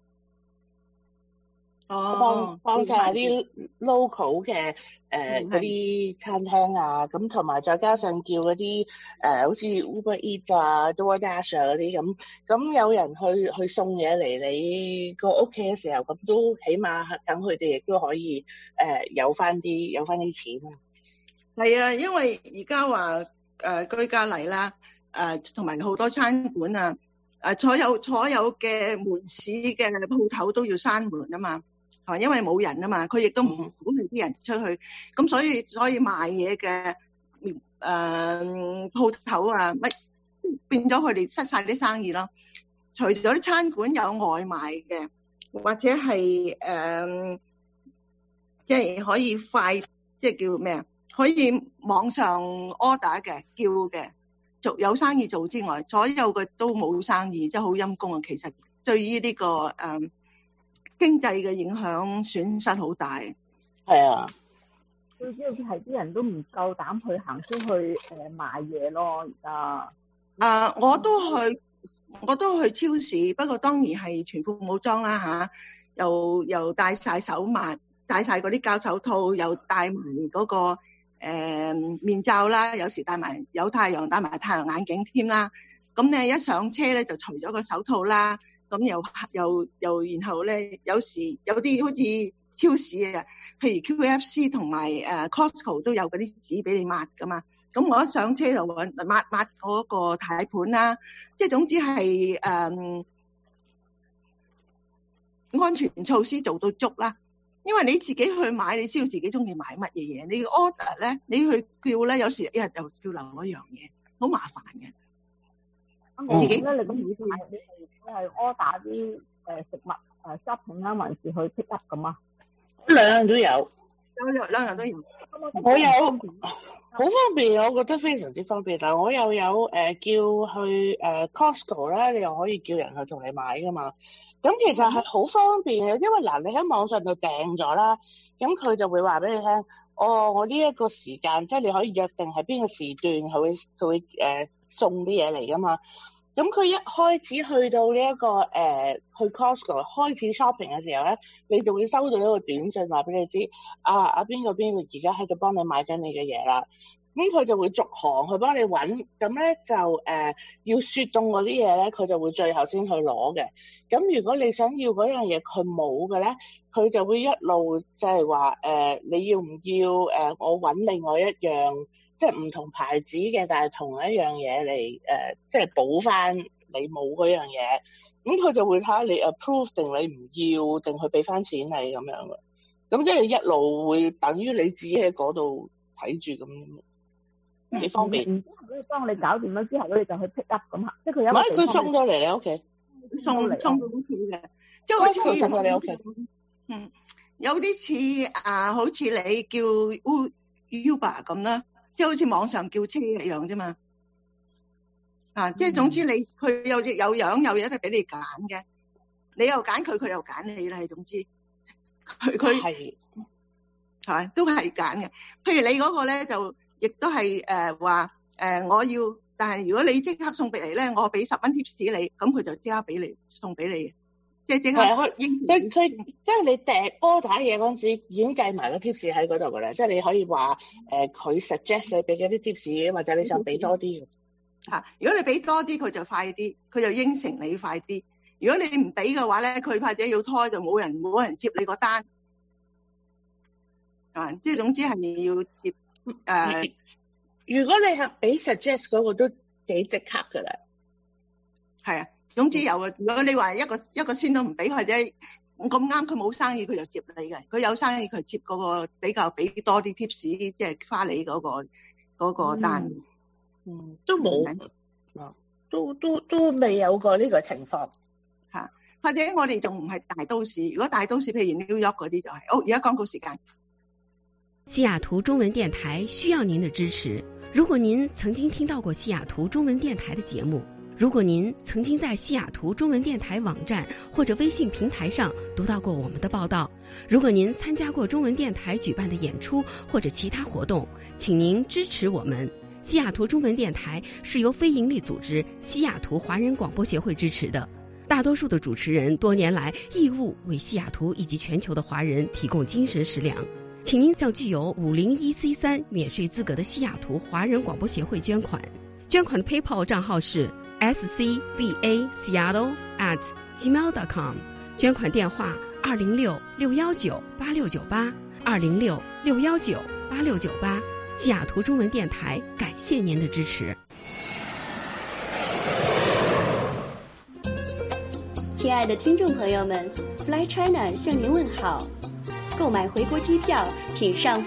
幫襯下啲 local 嘅嗰啲餐廳啊，咁同埋再加上叫嗰啲好似 Uber Eats 啊、DoorDash 嗰啲咁有人去送嘢嚟你個屋企嘅時候，咁都起碼等佢哋亦都可以有翻啲錢啊。 係啊，因為而家話居家嚟啦，同埋好多餐館啊，所有嘅門市嘅鋪頭都要閂門啊嘛。 係咪？因為冇人啊嘛，佢亦都唔鼓勵啲人出去，咁所以賣嘢嘅鋪頭啊，乜變咗佢哋失晒啲生意咯。除咗啲餐館有外賣嘅，或者係即係可以快，即係叫咩啊？可以網上 order 嘅叫嘅，有生意做之外，所有嘅都冇生意，即係好陰功啊！其實對於呢個經濟嘅影響損失好大。 係啊， 最主要係啲人都唔夠膽去行出去買嘢咯，而家。 我都去超市，不過當然係全副武裝啦嚇，又戴晒手襪，戴晒嗰啲膠手套，又戴埋嗰個面罩啦，有時戴埋有太陽，戴埋太陽眼鏡添啦。咁你一上車咧就除咗個手套啦，咁又然後咧有時有啲好似超市啊，譬如 QFC 同埋Costco 都有嗰啲紙俾你抹噶嘛。咁我一上車就抹嗰個軚盤啦，即係總之係安全措施做到足啦。因為你自己去買，你知道自己中意買乜嘢嘢。你 order 咧，你去叫咧，有時一日就叫留一樣嘢，好麻煩嘅。 咁自己咧，你咁每次買你係 order 啲食物shopping 啦，還是去 pick up 咁啊？ 兩樣都有， 兩樣都有。 我有好方便，我覺得非常之方便。但我又有叫去Costco 咧，你又可以叫人去同你買噶嘛。咁其實係好方便嘅，因為嗱，你喺網上度訂咗啦，咁佢就會話俾你聽，我呢一個時間，即係你可以約定係邊個時段，佢會送啲嘢嚟噶嘛。咁佢一開始去到呢一個去 Costco 開始 shopping 嘅時候咧，你就會收到一個短信話俾你知，邊個而家喺度幫你買緊你嘅嘢啦。咁佢就會逐行去幫你揾，咁咧就要雪凍嗰啲嘢咧，佢就會最後先去攞嘅。咁如果你想要嗰樣嘢佢冇嘅咧，佢就會一路就係話你要唔要我揾另外一樣，即係唔同牌子嘅，但係同一樣嘢嚟即係補翻你冇嗰樣嘢。咁佢就會睇下你 approve 定你唔要，定佢俾翻錢你咁樣嘅。咁即係一路會等於你自己喺嗰度睇住咁。幾方便。然之後咧， 當你搞掂咗之後咧，你就去 pick up 咁啊，即係佢有。 唔係，佢送到嚟你屋企， 送到屋企嘅，即係好似送到你屋企。 有啲似好似你叫 Uber 咁啦，即係好似網上叫車一樣啫嘛。即係總之佢有樣有嘢都俾你揀嘅，你又揀佢，佢又揀你啦。總之佢係都係揀嘅。譬如你嗰個咧就。亦都係話我要，但係如果你即刻送俾你咧，我俾10蚊 tips 你，咁佢就即刻俾你送俾你嘅，即係即刻佢即係你訂 order 嘢嗰陣時已經計埋個 tips 喺嗰度㗎啦，即係你可以話佢 suggest 你俾嗰啲 tips， 或者你想俾多啲如果你俾多啲，佢就快啲，佢就應承你快啲。如果你唔俾嘅話咧，佢或者要拖就冇人接你個單。即係總之係你要接。 如果你係俾 suggest 嗰個都幾即刻噶啦， 係總之有啊。如果你話一個先都唔俾，或者咁啱佢冇生意，佢就接你嘅。佢有生意，佢接嗰個比較俾多啲 tips，即係花你嗰個單。 都冇，都未有過呢個情況。 或者我哋仲唔係大都市？如果大都市，譬如 New York 嗰啲就係。而家廣告時間。 西雅圖中文電台需要您的支持。如果您曾經聽到過西雅圖中文電台的節目，如果您曾經在西雅圖中文電台網站或者微信平台上讀到過我們的報道，如果您參加過中文電台舉辦的演出或者其他活動，請您支持我們。西雅圖中文電台是由非營利組織西雅圖華人廣播協會支持的，大多數的主持人多年來義務為西雅圖以及全球的華人提供精神食糧。請您向具有501C3免稅資格的西雅圖華人廣播協會捐款，捐款的 PayPal 賬號是 scbaseattle@gmail.com， 捐款電話206-619-8698 206-619-8698。西雅圖中文電台感謝您的支持。 亲爱的听众朋友们 ，Fly China 向您问好。购买回国机票，请上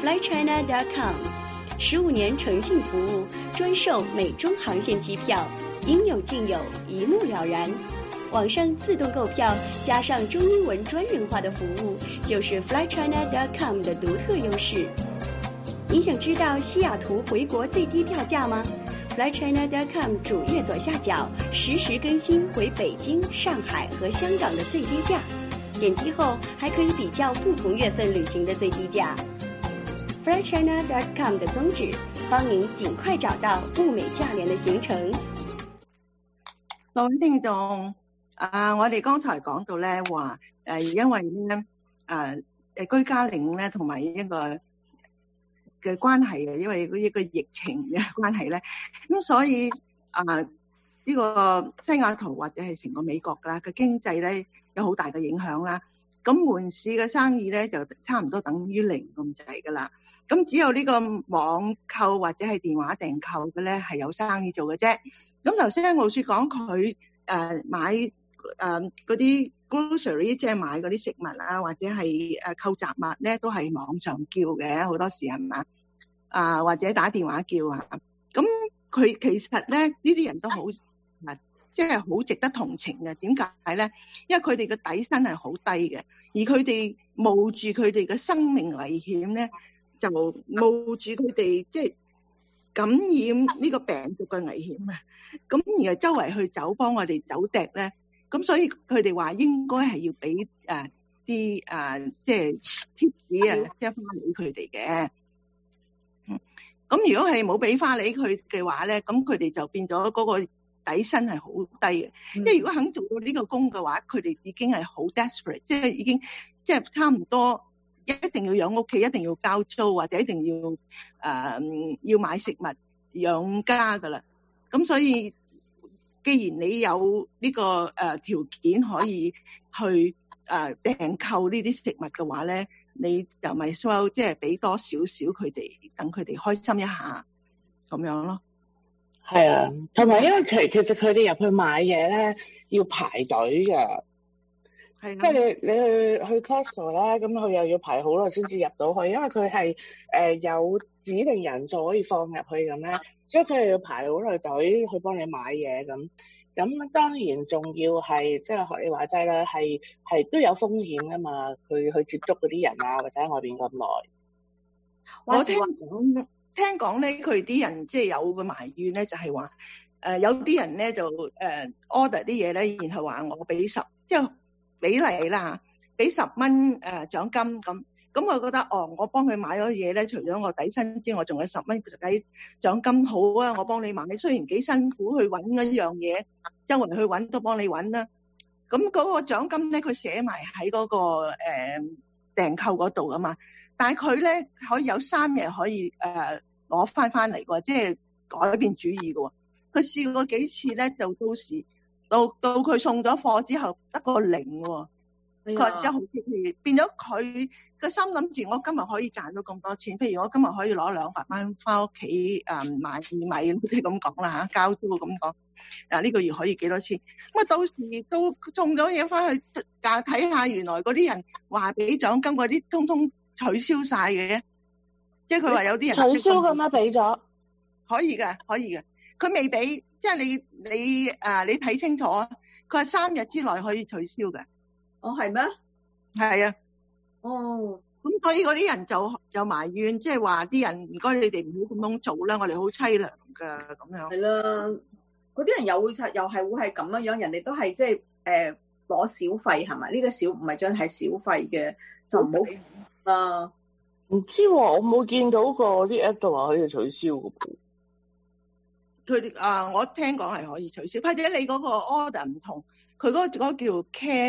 flychina.com。15年诚信服务，专售美中航线机票，应有尽有，一目了然。网上自动购票，加上中英文专人化的服务，就是 flychina.com 的独特优势。您想知道西雅图回国最低票价吗？flychina.com 主页左下角实时更新回北京、上海和香港的最低价，点击后还可以比较不同月份旅行的最低价。flychina.com 的宗旨，帮您尽快找到物美价廉的行程。 各位聽眾，我哋剛才講到咧話，因為咧居家令咧同埋一個嘅關係嘅，因為一個疫情嘅關係咧，咁所以呢個西雅圖或者係成個美國啦嘅經濟咧有好大嘅影響啦。咁門市嘅生意咧就差唔多等於零咁滯㗎啦。咁只有呢個網購或者係電話訂購嘅咧係有生意做嘅啫。咁頭先奧雪講佢買嗰啲 grocery， 即係買嗰啲食物啊，或者係購雜物咧，都係網上叫嘅，好多時係嘛或者打電話叫啊。咁佢其實咧呢啲人都好即係好值得同情嘅。點解咧？因為佢哋嘅底薪係好低嘅，而佢哋冒住佢哋嘅生命危險咧，就冒住佢哋即係感染呢個病毒嘅危險啊。咁而係周圍去走幫我哋走趯咧，咁所以佢哋話應該係要俾啲即係貼士啊，即係花俾佢哋嘅。咁如果係冇俾花俾佢嘅話咧，咁佢哋就變咗嗰個底薪係好低嘅。因為如果肯做到呢個工嘅話，佢哋已經係好 desperate， 即係已經即係差唔多一定要養屋企，一定要交租，或者一定要要買食物養家噶啦。咁所以既然你有呢個條件可以去訂購呢啲食物嘅話咧，你就咪所有即係俾多少少佢哋，等佢哋開心一下咁樣咯。 係啊，同埋因為其實佢哋入去買嘢咧要排隊㗎。係，即係你去 Costco 啦，咁佢又要排好耐先至入到去，因為佢係有指定人數可以放入去咁咧，所以佢係要排好耐隊去幫你買嘢咁。咁當然仲要係即係學你話齋啦，係都有風險㗎嘛，佢去接觸嗰啲人啊，或者喺外邊咁耐。 我聽講咧，佢啲人即係有個埋怨咧，就係話有啲人咧就order 啲嘢咧，然後話我俾即係俾嚟啦，俾10蚊獎金咁。咁我覺得我幫佢買咗嘢咧，除咗我底薪之外，我仲有10蚊抵獎金，好啊！我幫你買，雖然幾辛苦去揾一樣嘢，周圍去揾都幫你揾啦。咁嗰個獎金咧，佢寫埋喺嗰個訂購嗰度啊嘛。但係佢咧可以有3日可以攞翻嚟喎，即係改變主意嘅喎。佢試過幾次咧，就到佢送咗貨之後得個0喎。佢話真係好激氣，變咗佢個心諗住我今日可以賺到咁多錢，譬如我今日可以攞200蚊翻屋企買米即係咁講啦嚇，交租咁講。呢個月可以幾多錢？咁啊到時都送咗嘢翻去睇下，原來嗰啲人話俾獎金嗰啲通通取消晒嘅，即係佢話有啲人取消咁樣俾咗， 可以嘅。佢未俾，即係你睇清楚啊！佢話3日之內可以取消嘅。 哦，係咩？ 係啊。 哦。 咁所以嗰啲人就埋怨，即係話啲人唔該你哋唔好咁樣做啦，我哋好凄涼㗎咁樣。 係啦，嗰啲人又係會係咁樣，人哋都係即係攞小費係咪？呢個小唔係真係小費嘅，就唔好唔知喎，我冇見到過啲 app 度話可以取消嘅噃。 佢哋我聽講係可以取消，或者你嗰個 order 唔同，佢嗰個叫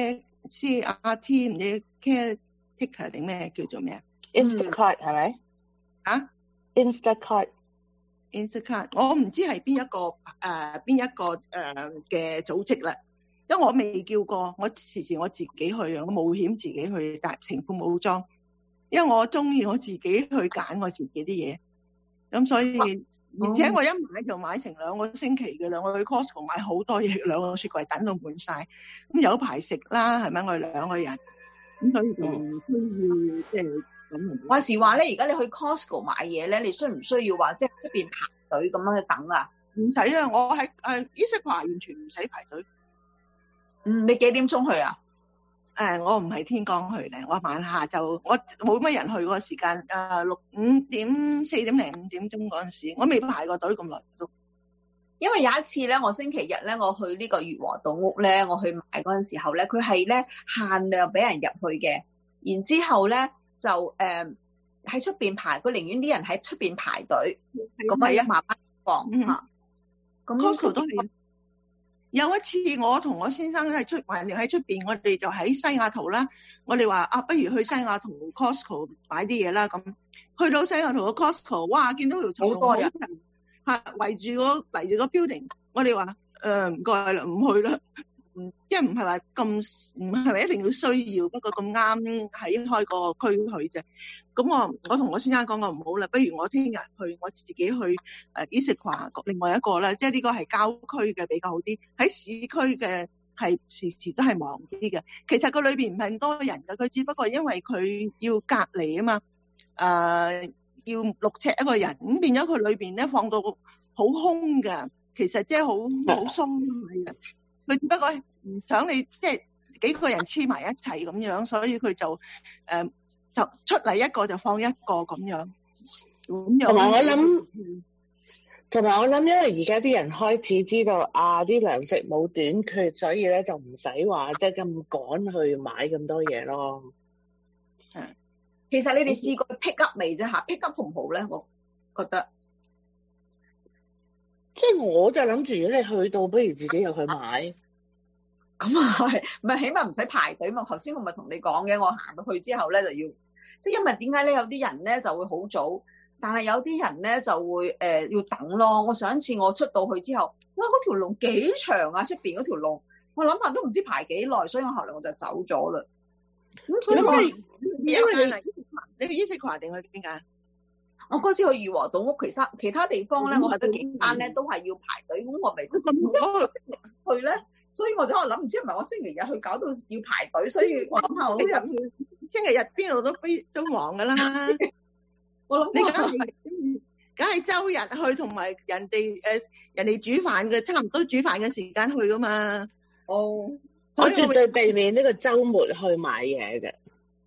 CRT 唔知 Caretaker 定咩叫做咩啊 ？Instacart 係咪？ 啊 ？Instacart， 我唔知係邊一個嘅組織啦，因為我未叫過，我時我自己去啊，我冒險自己去，但情況冇裝，因為我中意我自己去揀我自己啲嘢，咁所以而且我一買就買成2個星期嘅啦，我去 Costco 買好多嘢，2個雪櫃等到滿晒，咁有排食啦，係咪？我哋2個人，咁所以就唔需要即係咁。 話時話咧，而家你去 Costco 買嘢咧，你需唔需要話即係出邊排隊咁樣去等啊？ 唔使啊，我喺Eastquay完全唔使排隊。 你幾點鐘去啊？ 我唔係天光去咧，我晚下晝，我冇乜人去嗰個時間，4點零5點鐘嗰陣時，我未排過隊咁耐都。 因為有一次咧，我星期日咧，我去呢個悦和道屋咧，我去買嗰陣時候咧，佢係咧限量俾人入去嘅，然之後咧就喺出邊排，佢寧願啲人喺出邊排隊，咁係慢慢放嚇。咁 Costco 都係。有一次我同我先生喺出邊，我哋就喺西雅圖啦。我哋話不如去西雅圖 Costco 買啲嘢啦。咁去到西雅圖嘅 Costco， 哇！見到條長龍好多人圍住個 building。我哋話唔該啦，唔去啦。即係唔係話咁，唔係話一定要需要，不過咁啱喺開個區去啫。咁我同我先生講過唔好啦，不如我聽日去，我自己去Eastquay另外一個啦，即係呢個係郊區嘅比較好啲，喺市區嘅係時時都係忙啲嘅。其實個裏邊唔係咁多人嘅，佢只不過因為佢要隔離啊嘛，要6尺一個人，咁變咗佢裏邊咧放到好空㗎，其實即係好鬆嘅。佢只不過唔想你即係幾個人黐埋一齊咁樣，所以佢就出嚟一個就放一個咁樣。同埋我諗，因為而家啲人開始知道啲糧食冇短缺，所以咧就唔使話即係咁趕去買咁多嘢咯。 其實你哋試過 pick up 未啫嚇？pick up 好唔好咧？我覺得。 即係我就諗住，如果你去到，不如自己入去買。 咁啊係，唔係起碼唔使排隊嘛？頭先我咪同你講嘅，我行到去之後咧就要，即係因為點解咧？有啲人咧就會好早，但係有啲人咧就會要等咯。我上一次我出到去之後，哇！嗰條龍幾長啊！出邊嗰條龍，我諗下都唔知排幾耐，所以我後來我就走咗啦。咁所以因為你去Eastquay定去邊間？ 我嗰次去裕和道屋，其他地方咧，我去咗幾間咧都係要排隊，咁我咪即係唔知去咧，所以我就諗唔知係咪我星期日去搞到要排隊，所以我諗下我都入去星期日邊度都忙㗎啦。 我諗你梗係周日去，同埋人哋煮飯嘅，差唔多煮飯嘅時間去㗎嘛。 我絕對避免呢個週末去買嘢嘅。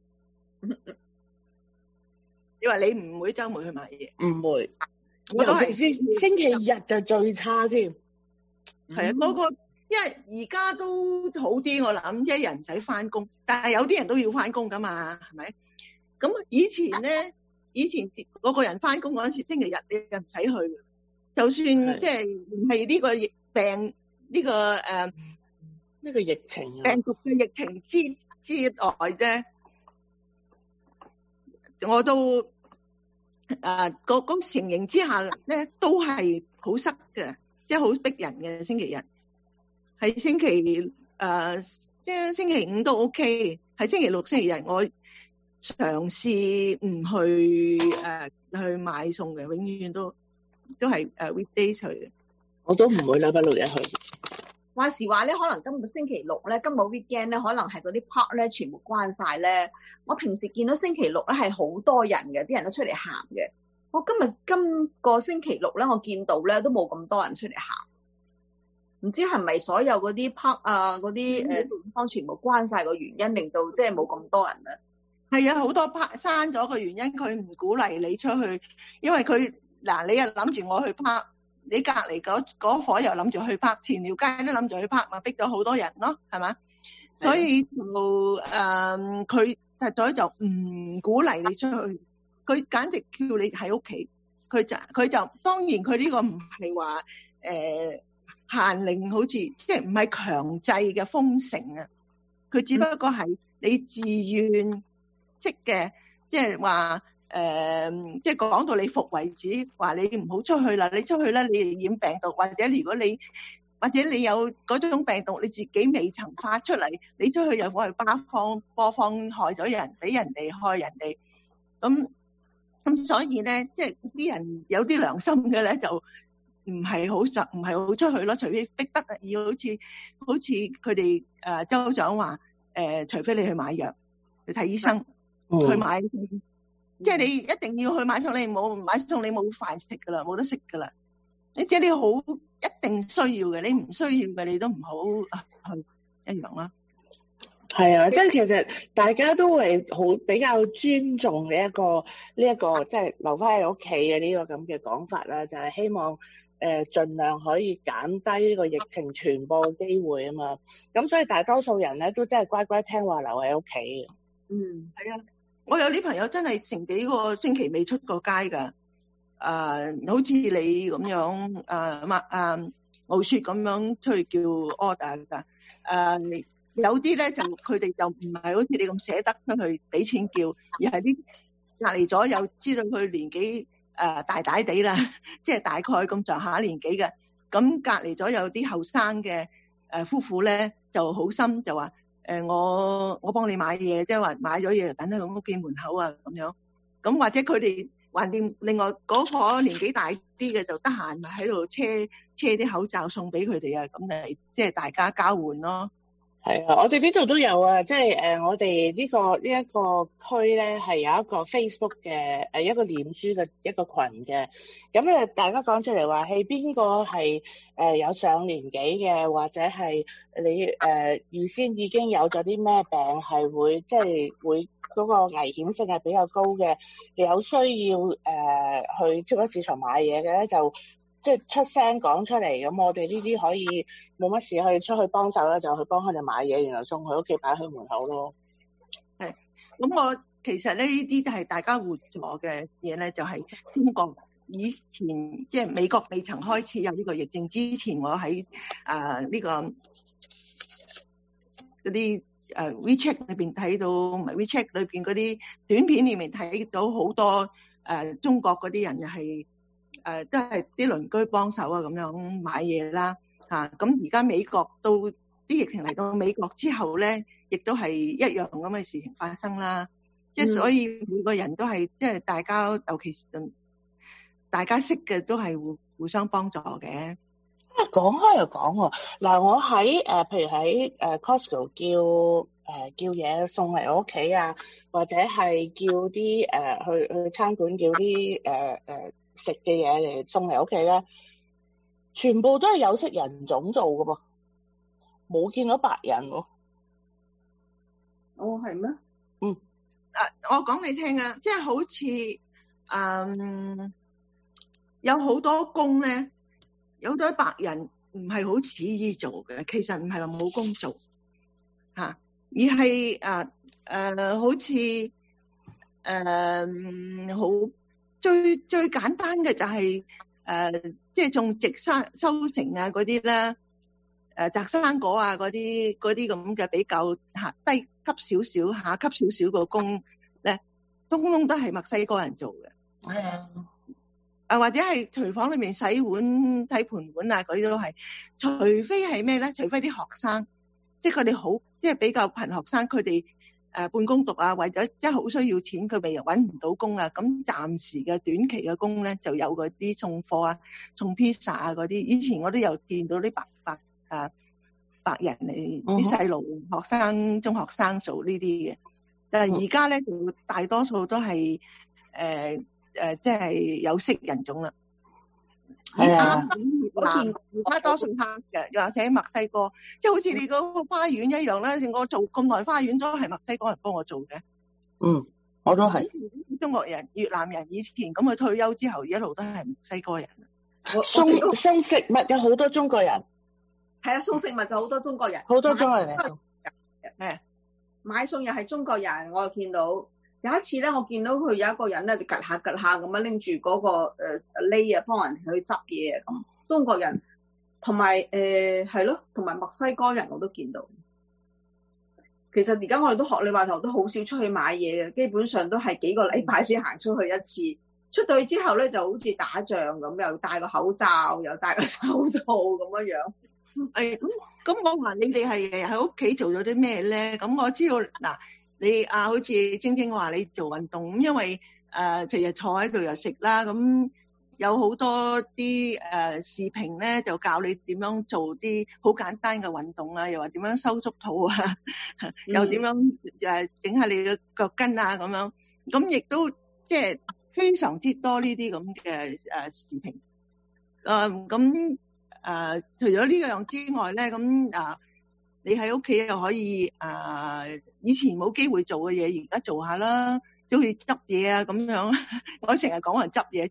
你話你唔會週末去買嘢？唔會， 我都係星期日就最差添。 係啊，嗰個因為而家都好啲，我諗一人唔使翻工，但係有啲人都要翻工噶嘛，係咪？咁以前嗰個人翻工嗰陣時，星期日你又唔使去，就算即係唔係呢個疫病呢個疫情病毒嘅疫情之外啫。我都嗰情形之下咧，都係好塞嘅，即係好逼人嘅星期日。係星期即係星期五都 OK，係星期六、星期日我嘗試唔去去買餸嘅，永遠都係weekdays 去嘅。 我都唔會禮拜六日去。 話時話咧，可能今個星期六咧，今個 weekend 咧，可能係嗰啲 park 咧全部關晒咧。我平時見到星期六咧係好多人嘅，啲人都出嚟行嘅。我今個星期六咧，我見到咧都冇咁多人出嚟行。唔知係咪所有嗰啲 park 啊，嗰啲地方全部關晒個原因，令到即係冇咁多人咧？ 係啊，好多 park 閂咗個原因，佢唔鼓勵你出去，因為佢你又諗住我去 park。你隔離嗰伙又諗住去拍，前條街都諗住去拍，咪逼咗好多人咯，係嘛？所以就佢實在就唔鼓勵你出去，佢簡直叫你喺屋企。佢就當然佢呢個唔係話限令，好似即係唔係強制嘅封城啊。佢只不過係你自願即嘅，即係話。即係講到你服為止，話你唔好出去啦，你出去啦，你染病毒，或者如果你有嗰種病毒，你自己未曾發出嚟，你出去又會去播放害咗人，俾人哋害人哋，咁咁所以咧，即係啲人有啲良心嘅咧，就唔係好出去咯，除非逼不得已，好似佢哋州長話除非你去買藥、去睇醫生、去買，即係你一定要去買餸，你冇買餸你冇飯食噶啦，冇得食噶啦。即係你好一定需要嘅，你唔需要嘅你都唔好去一樣啦。 係啊，即係其實大家都會比較尊重呢一個即係留翻喺屋企嘅呢個咁嘅講法啦，就係希望盡量可以減低呢個疫情傳播嘅機會啊嘛。咁所以大多數人咧都真係乖乖聽話留喺屋企。 係啊，我有啲朋友真係成幾個星期未出過街㗎。好似你咁樣傲雪咁樣出去叫 order 㗎。有啲咧就佢哋就唔係好似你咁捨得出去俾錢叫，而係啲隔離咗又知道佢年紀大大地啦，即係大概咁上下年紀嘅，咁隔離咗有啲後生嘅夫婦咧就好心就話我幫你買嘢，即係話買咗嘢就等喺佢屋企門口啊咁樣，咁或者佢哋橫掂另外嗰個年紀大啲嘅就得閒咪喺度車啲口罩送俾佢哋啊，咁嚟即係大家交換咯。 係啊，我哋呢度都有啊，即係我哋呢一個區咧係有一個 Facebook 嘅一個臉書嘅一個群嘅，咁咧大家講出嚟話係邊個係有上年紀嘅，或者係你預先已經有咗啲咩病係會即係會嗰個危險性係比較高嘅，你有需要去超級市場買嘢嘅咧就即係出聲講出嚟，咁我哋呢啲可以冇乜事去出去幫手咧，就去幫佢哋買嘢，然後送佢屋企擺去門口咯。 係，咁我其實呢啲都係大家互助嘅嘢咧，就係中國以前即係美國未曾開始有呢個疫症之前，我喺呢個嗰啲WeChat 裏邊睇到，唔係 WeChat 裏邊嗰啲短片裏面睇到好多中國嗰啲人又係。都係啲鄰居幫手啊，咁樣買嘢啦嚇。咁而家美國到啲疫情嚟到美國之後咧，亦都係一樣咁嘅事情發生啦。即係所以每個人都係即係大家，尤其是大家識嘅都係互相幫助嘅。 講開又講喎，嗱我喺譬如喺Costco 叫嘢送嚟我屋企啊，或者係叫啲去餐館叫啲食嘅嘢嚟送嚟屋企咧，全部都係有色人種做㗎噃，冇見到白人喎。 哦，係咩？ 我講你聽啊，即係好似有好多工咧，有好多白人唔係好似意做嘅，其實唔係話冇工做嚇，而係好似好。最簡單嘅就係即係種植收成啊嗰啲啦，摘生果啊嗰啲咁嘅比較低級少少下級少少個工咧，通通都係墨西哥人做嘅。係啊，或者係廚房裏面洗碗睇盤碗啊嗰啲都係，除非係咩咧？除非啲學生，即係佢哋好即係比較貧學生，佢哋。半工讀啊，為咗即係好需要錢，佢咪又揾唔到工啊。咁暫時嘅短期嘅工咧，就有嗰啲送貨啊、送披薩啊嗰啲。以前我都有見到啲白人嚟啲細路學生、中學生做呢啲嘅。但係而家咧就大多數都係即係有色人種啦。係啊，我見而家多數黑嘅，又或者墨西哥，即係好似你嗰個花園一樣啦。我做咁耐花園都係墨西哥人幫我做嘅。 我都係。 中國人、越南人以前咁佢退休之後一路都係墨西哥人。 送食物有好多中國人。 係啊，送食物就好多中國人。 好多中國人嚟。 買餸又係中國人，我又見到。有一次咧，我見到佢有一個人咧就趌下咁樣拎住嗰個籬啊，幫人去執嘢啊咁。中國人同埋係咯，同埋墨西哥人我都見到。其實而家我哋都學你話頭，都好少出去買嘢嘅，基本上都係幾個禮拜先行出去一次。出到去之後咧，就好似打仗咁，又戴個口罩，又戴個手套咁樣。 咁我話你哋係喺屋企做咗啲咩咧？咁我知道嗱。你好似晶晶話你做運動咁，因為成日坐喺度又食啦，咁有好多啲視頻咧，就教你點樣做啲好簡單嘅運動啊，又話點樣收縮肚啊，又點樣整下你嘅腳跟啊咁樣，咁亦都即係非常之多呢啲咁嘅視頻。咁除咗呢樣之外咧，咁你喺屋企又可以以前冇機會做嘅嘢，而家做下啦，即好似執嘢啊咁樣。我成日講話執嘢，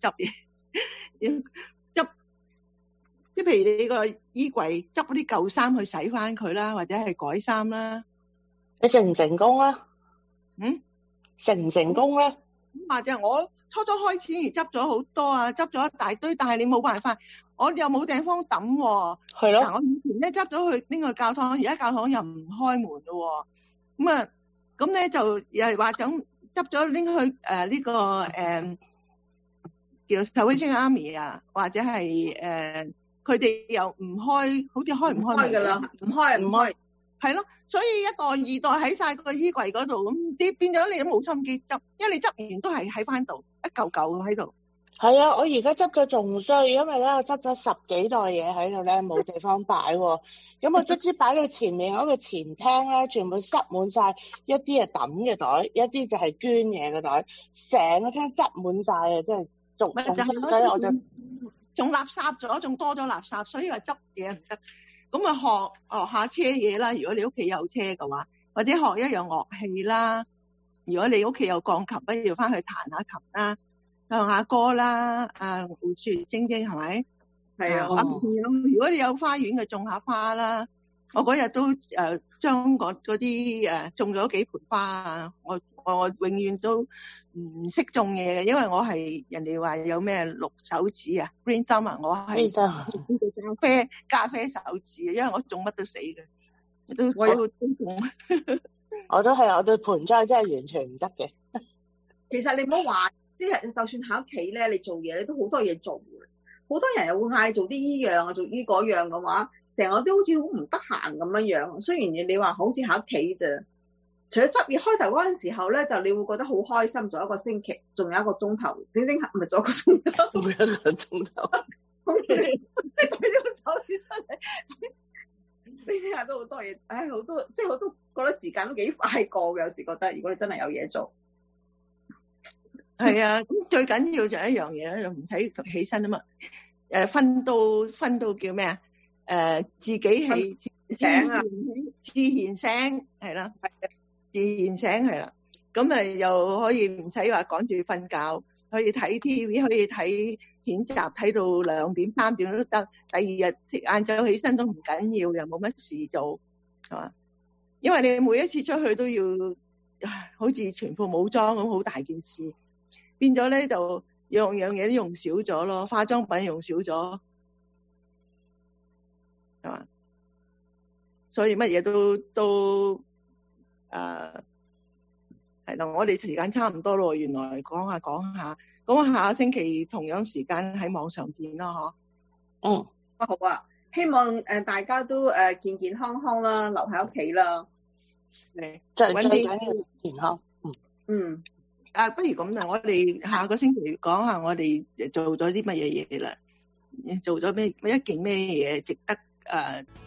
執，即係譬如你個衣櫃執嗰啲舊衫去洗翻佢啦，或者係改衫啦。 你成唔成功啊？成唔成功咧？ 或者我初開始而執咗好多啊，執咗一大堆，但係你冇辦法，我又冇地方抌喎。 係咯。 嗱，我以前咧執咗去拎去教堂，而家教堂又唔開門咯喎。咁咧就又係話想執咗拎去呢個叫 Salvation Army 啊，或者係佢哋又唔開，好似開唔開門㗎啦，唔開。 係咯，所以一袋二袋喺晒個衣櫃嗰度，咁啲變咗你都冇心機執，因為你執完都係喺翻度一嚿嚿喺度。 係啊，我而家執咗仲衰，因為咧我執咗10幾袋嘢喺度咧，冇地方擺喎。咁我卒之擺到前面嗰個前廳咧，全部塞滿晒，一啲係抌嘅袋，一啲就係捐嘢嘅袋，成個廳執滿晒啊！真係所以我就仲垃圾咗，仲多咗垃圾，所以話執嘢唔得。咁學下車嘢啦，如果你屋企有車嘅話，或者學一樣樂器啦。如果你屋企有鋼琴，不如翻去彈下琴啦，唱下歌啦。胡雪晶晶係咪？係啊。如果你有花園嘅，種下花啦。我嗰日都將嗰啲種咗幾盆花啊。我永遠都唔識種嘢嘅，因為我係人哋話有咩綠手指啊 ，green thumb 啊，我係咖啡手指，因為我種乜都死嘅，我都種。 我都係，我對盆栽真係完全唔得嘅。 其實你唔好話，即係就算喺屋企咧，你做嘢你都好多嘢做嘅。好多人又會嗌你做啲依樣啊，做依嗰樣嘅話，成日都好似好唔得閒咁樣樣。雖然你話好似喺屋企咋。除咗執嘢開頭嗰陣時候咧，就你會覺得好開心，做一個星期，仲有1個鐘頭，整下咪做1個鐘頭， 每1個鐘頭， 你對呢個手指出嚟，整下都好多嘢，好多即係我都覺得時間都幾快過嘅，有時覺得如果你真係有嘢做， 係啊，咁最緊要就係一樣嘢咧，唔使起身啊嘛，瞓到叫咩啊？自己係醒啊， 自然醒係啦。自然醒係啦，咁又可以唔使話趕住瞓覺，可以睇 TV， 可以睇片集，睇到2點3點都得。第二日晏晝起身都唔緊要，又冇乜事做，係嘛？因為你每一次出去都要好似全副武裝咁，好大件事，變咗咧就樣樣嘢都用少咗咯，化妝品用少咗，係嘛？所以乜嘢都係啦，我哋時間差唔多咯，原來講下，咁下個星期同樣時間喺網上見啦，嗬。 好啊，希望大家都健健康康啦，留喺屋企啦。 最緊要健康。 不如咁啦，我哋下個星期講下我哋做咗啲乜嘢嘢啦，做咗一件咩嘢值得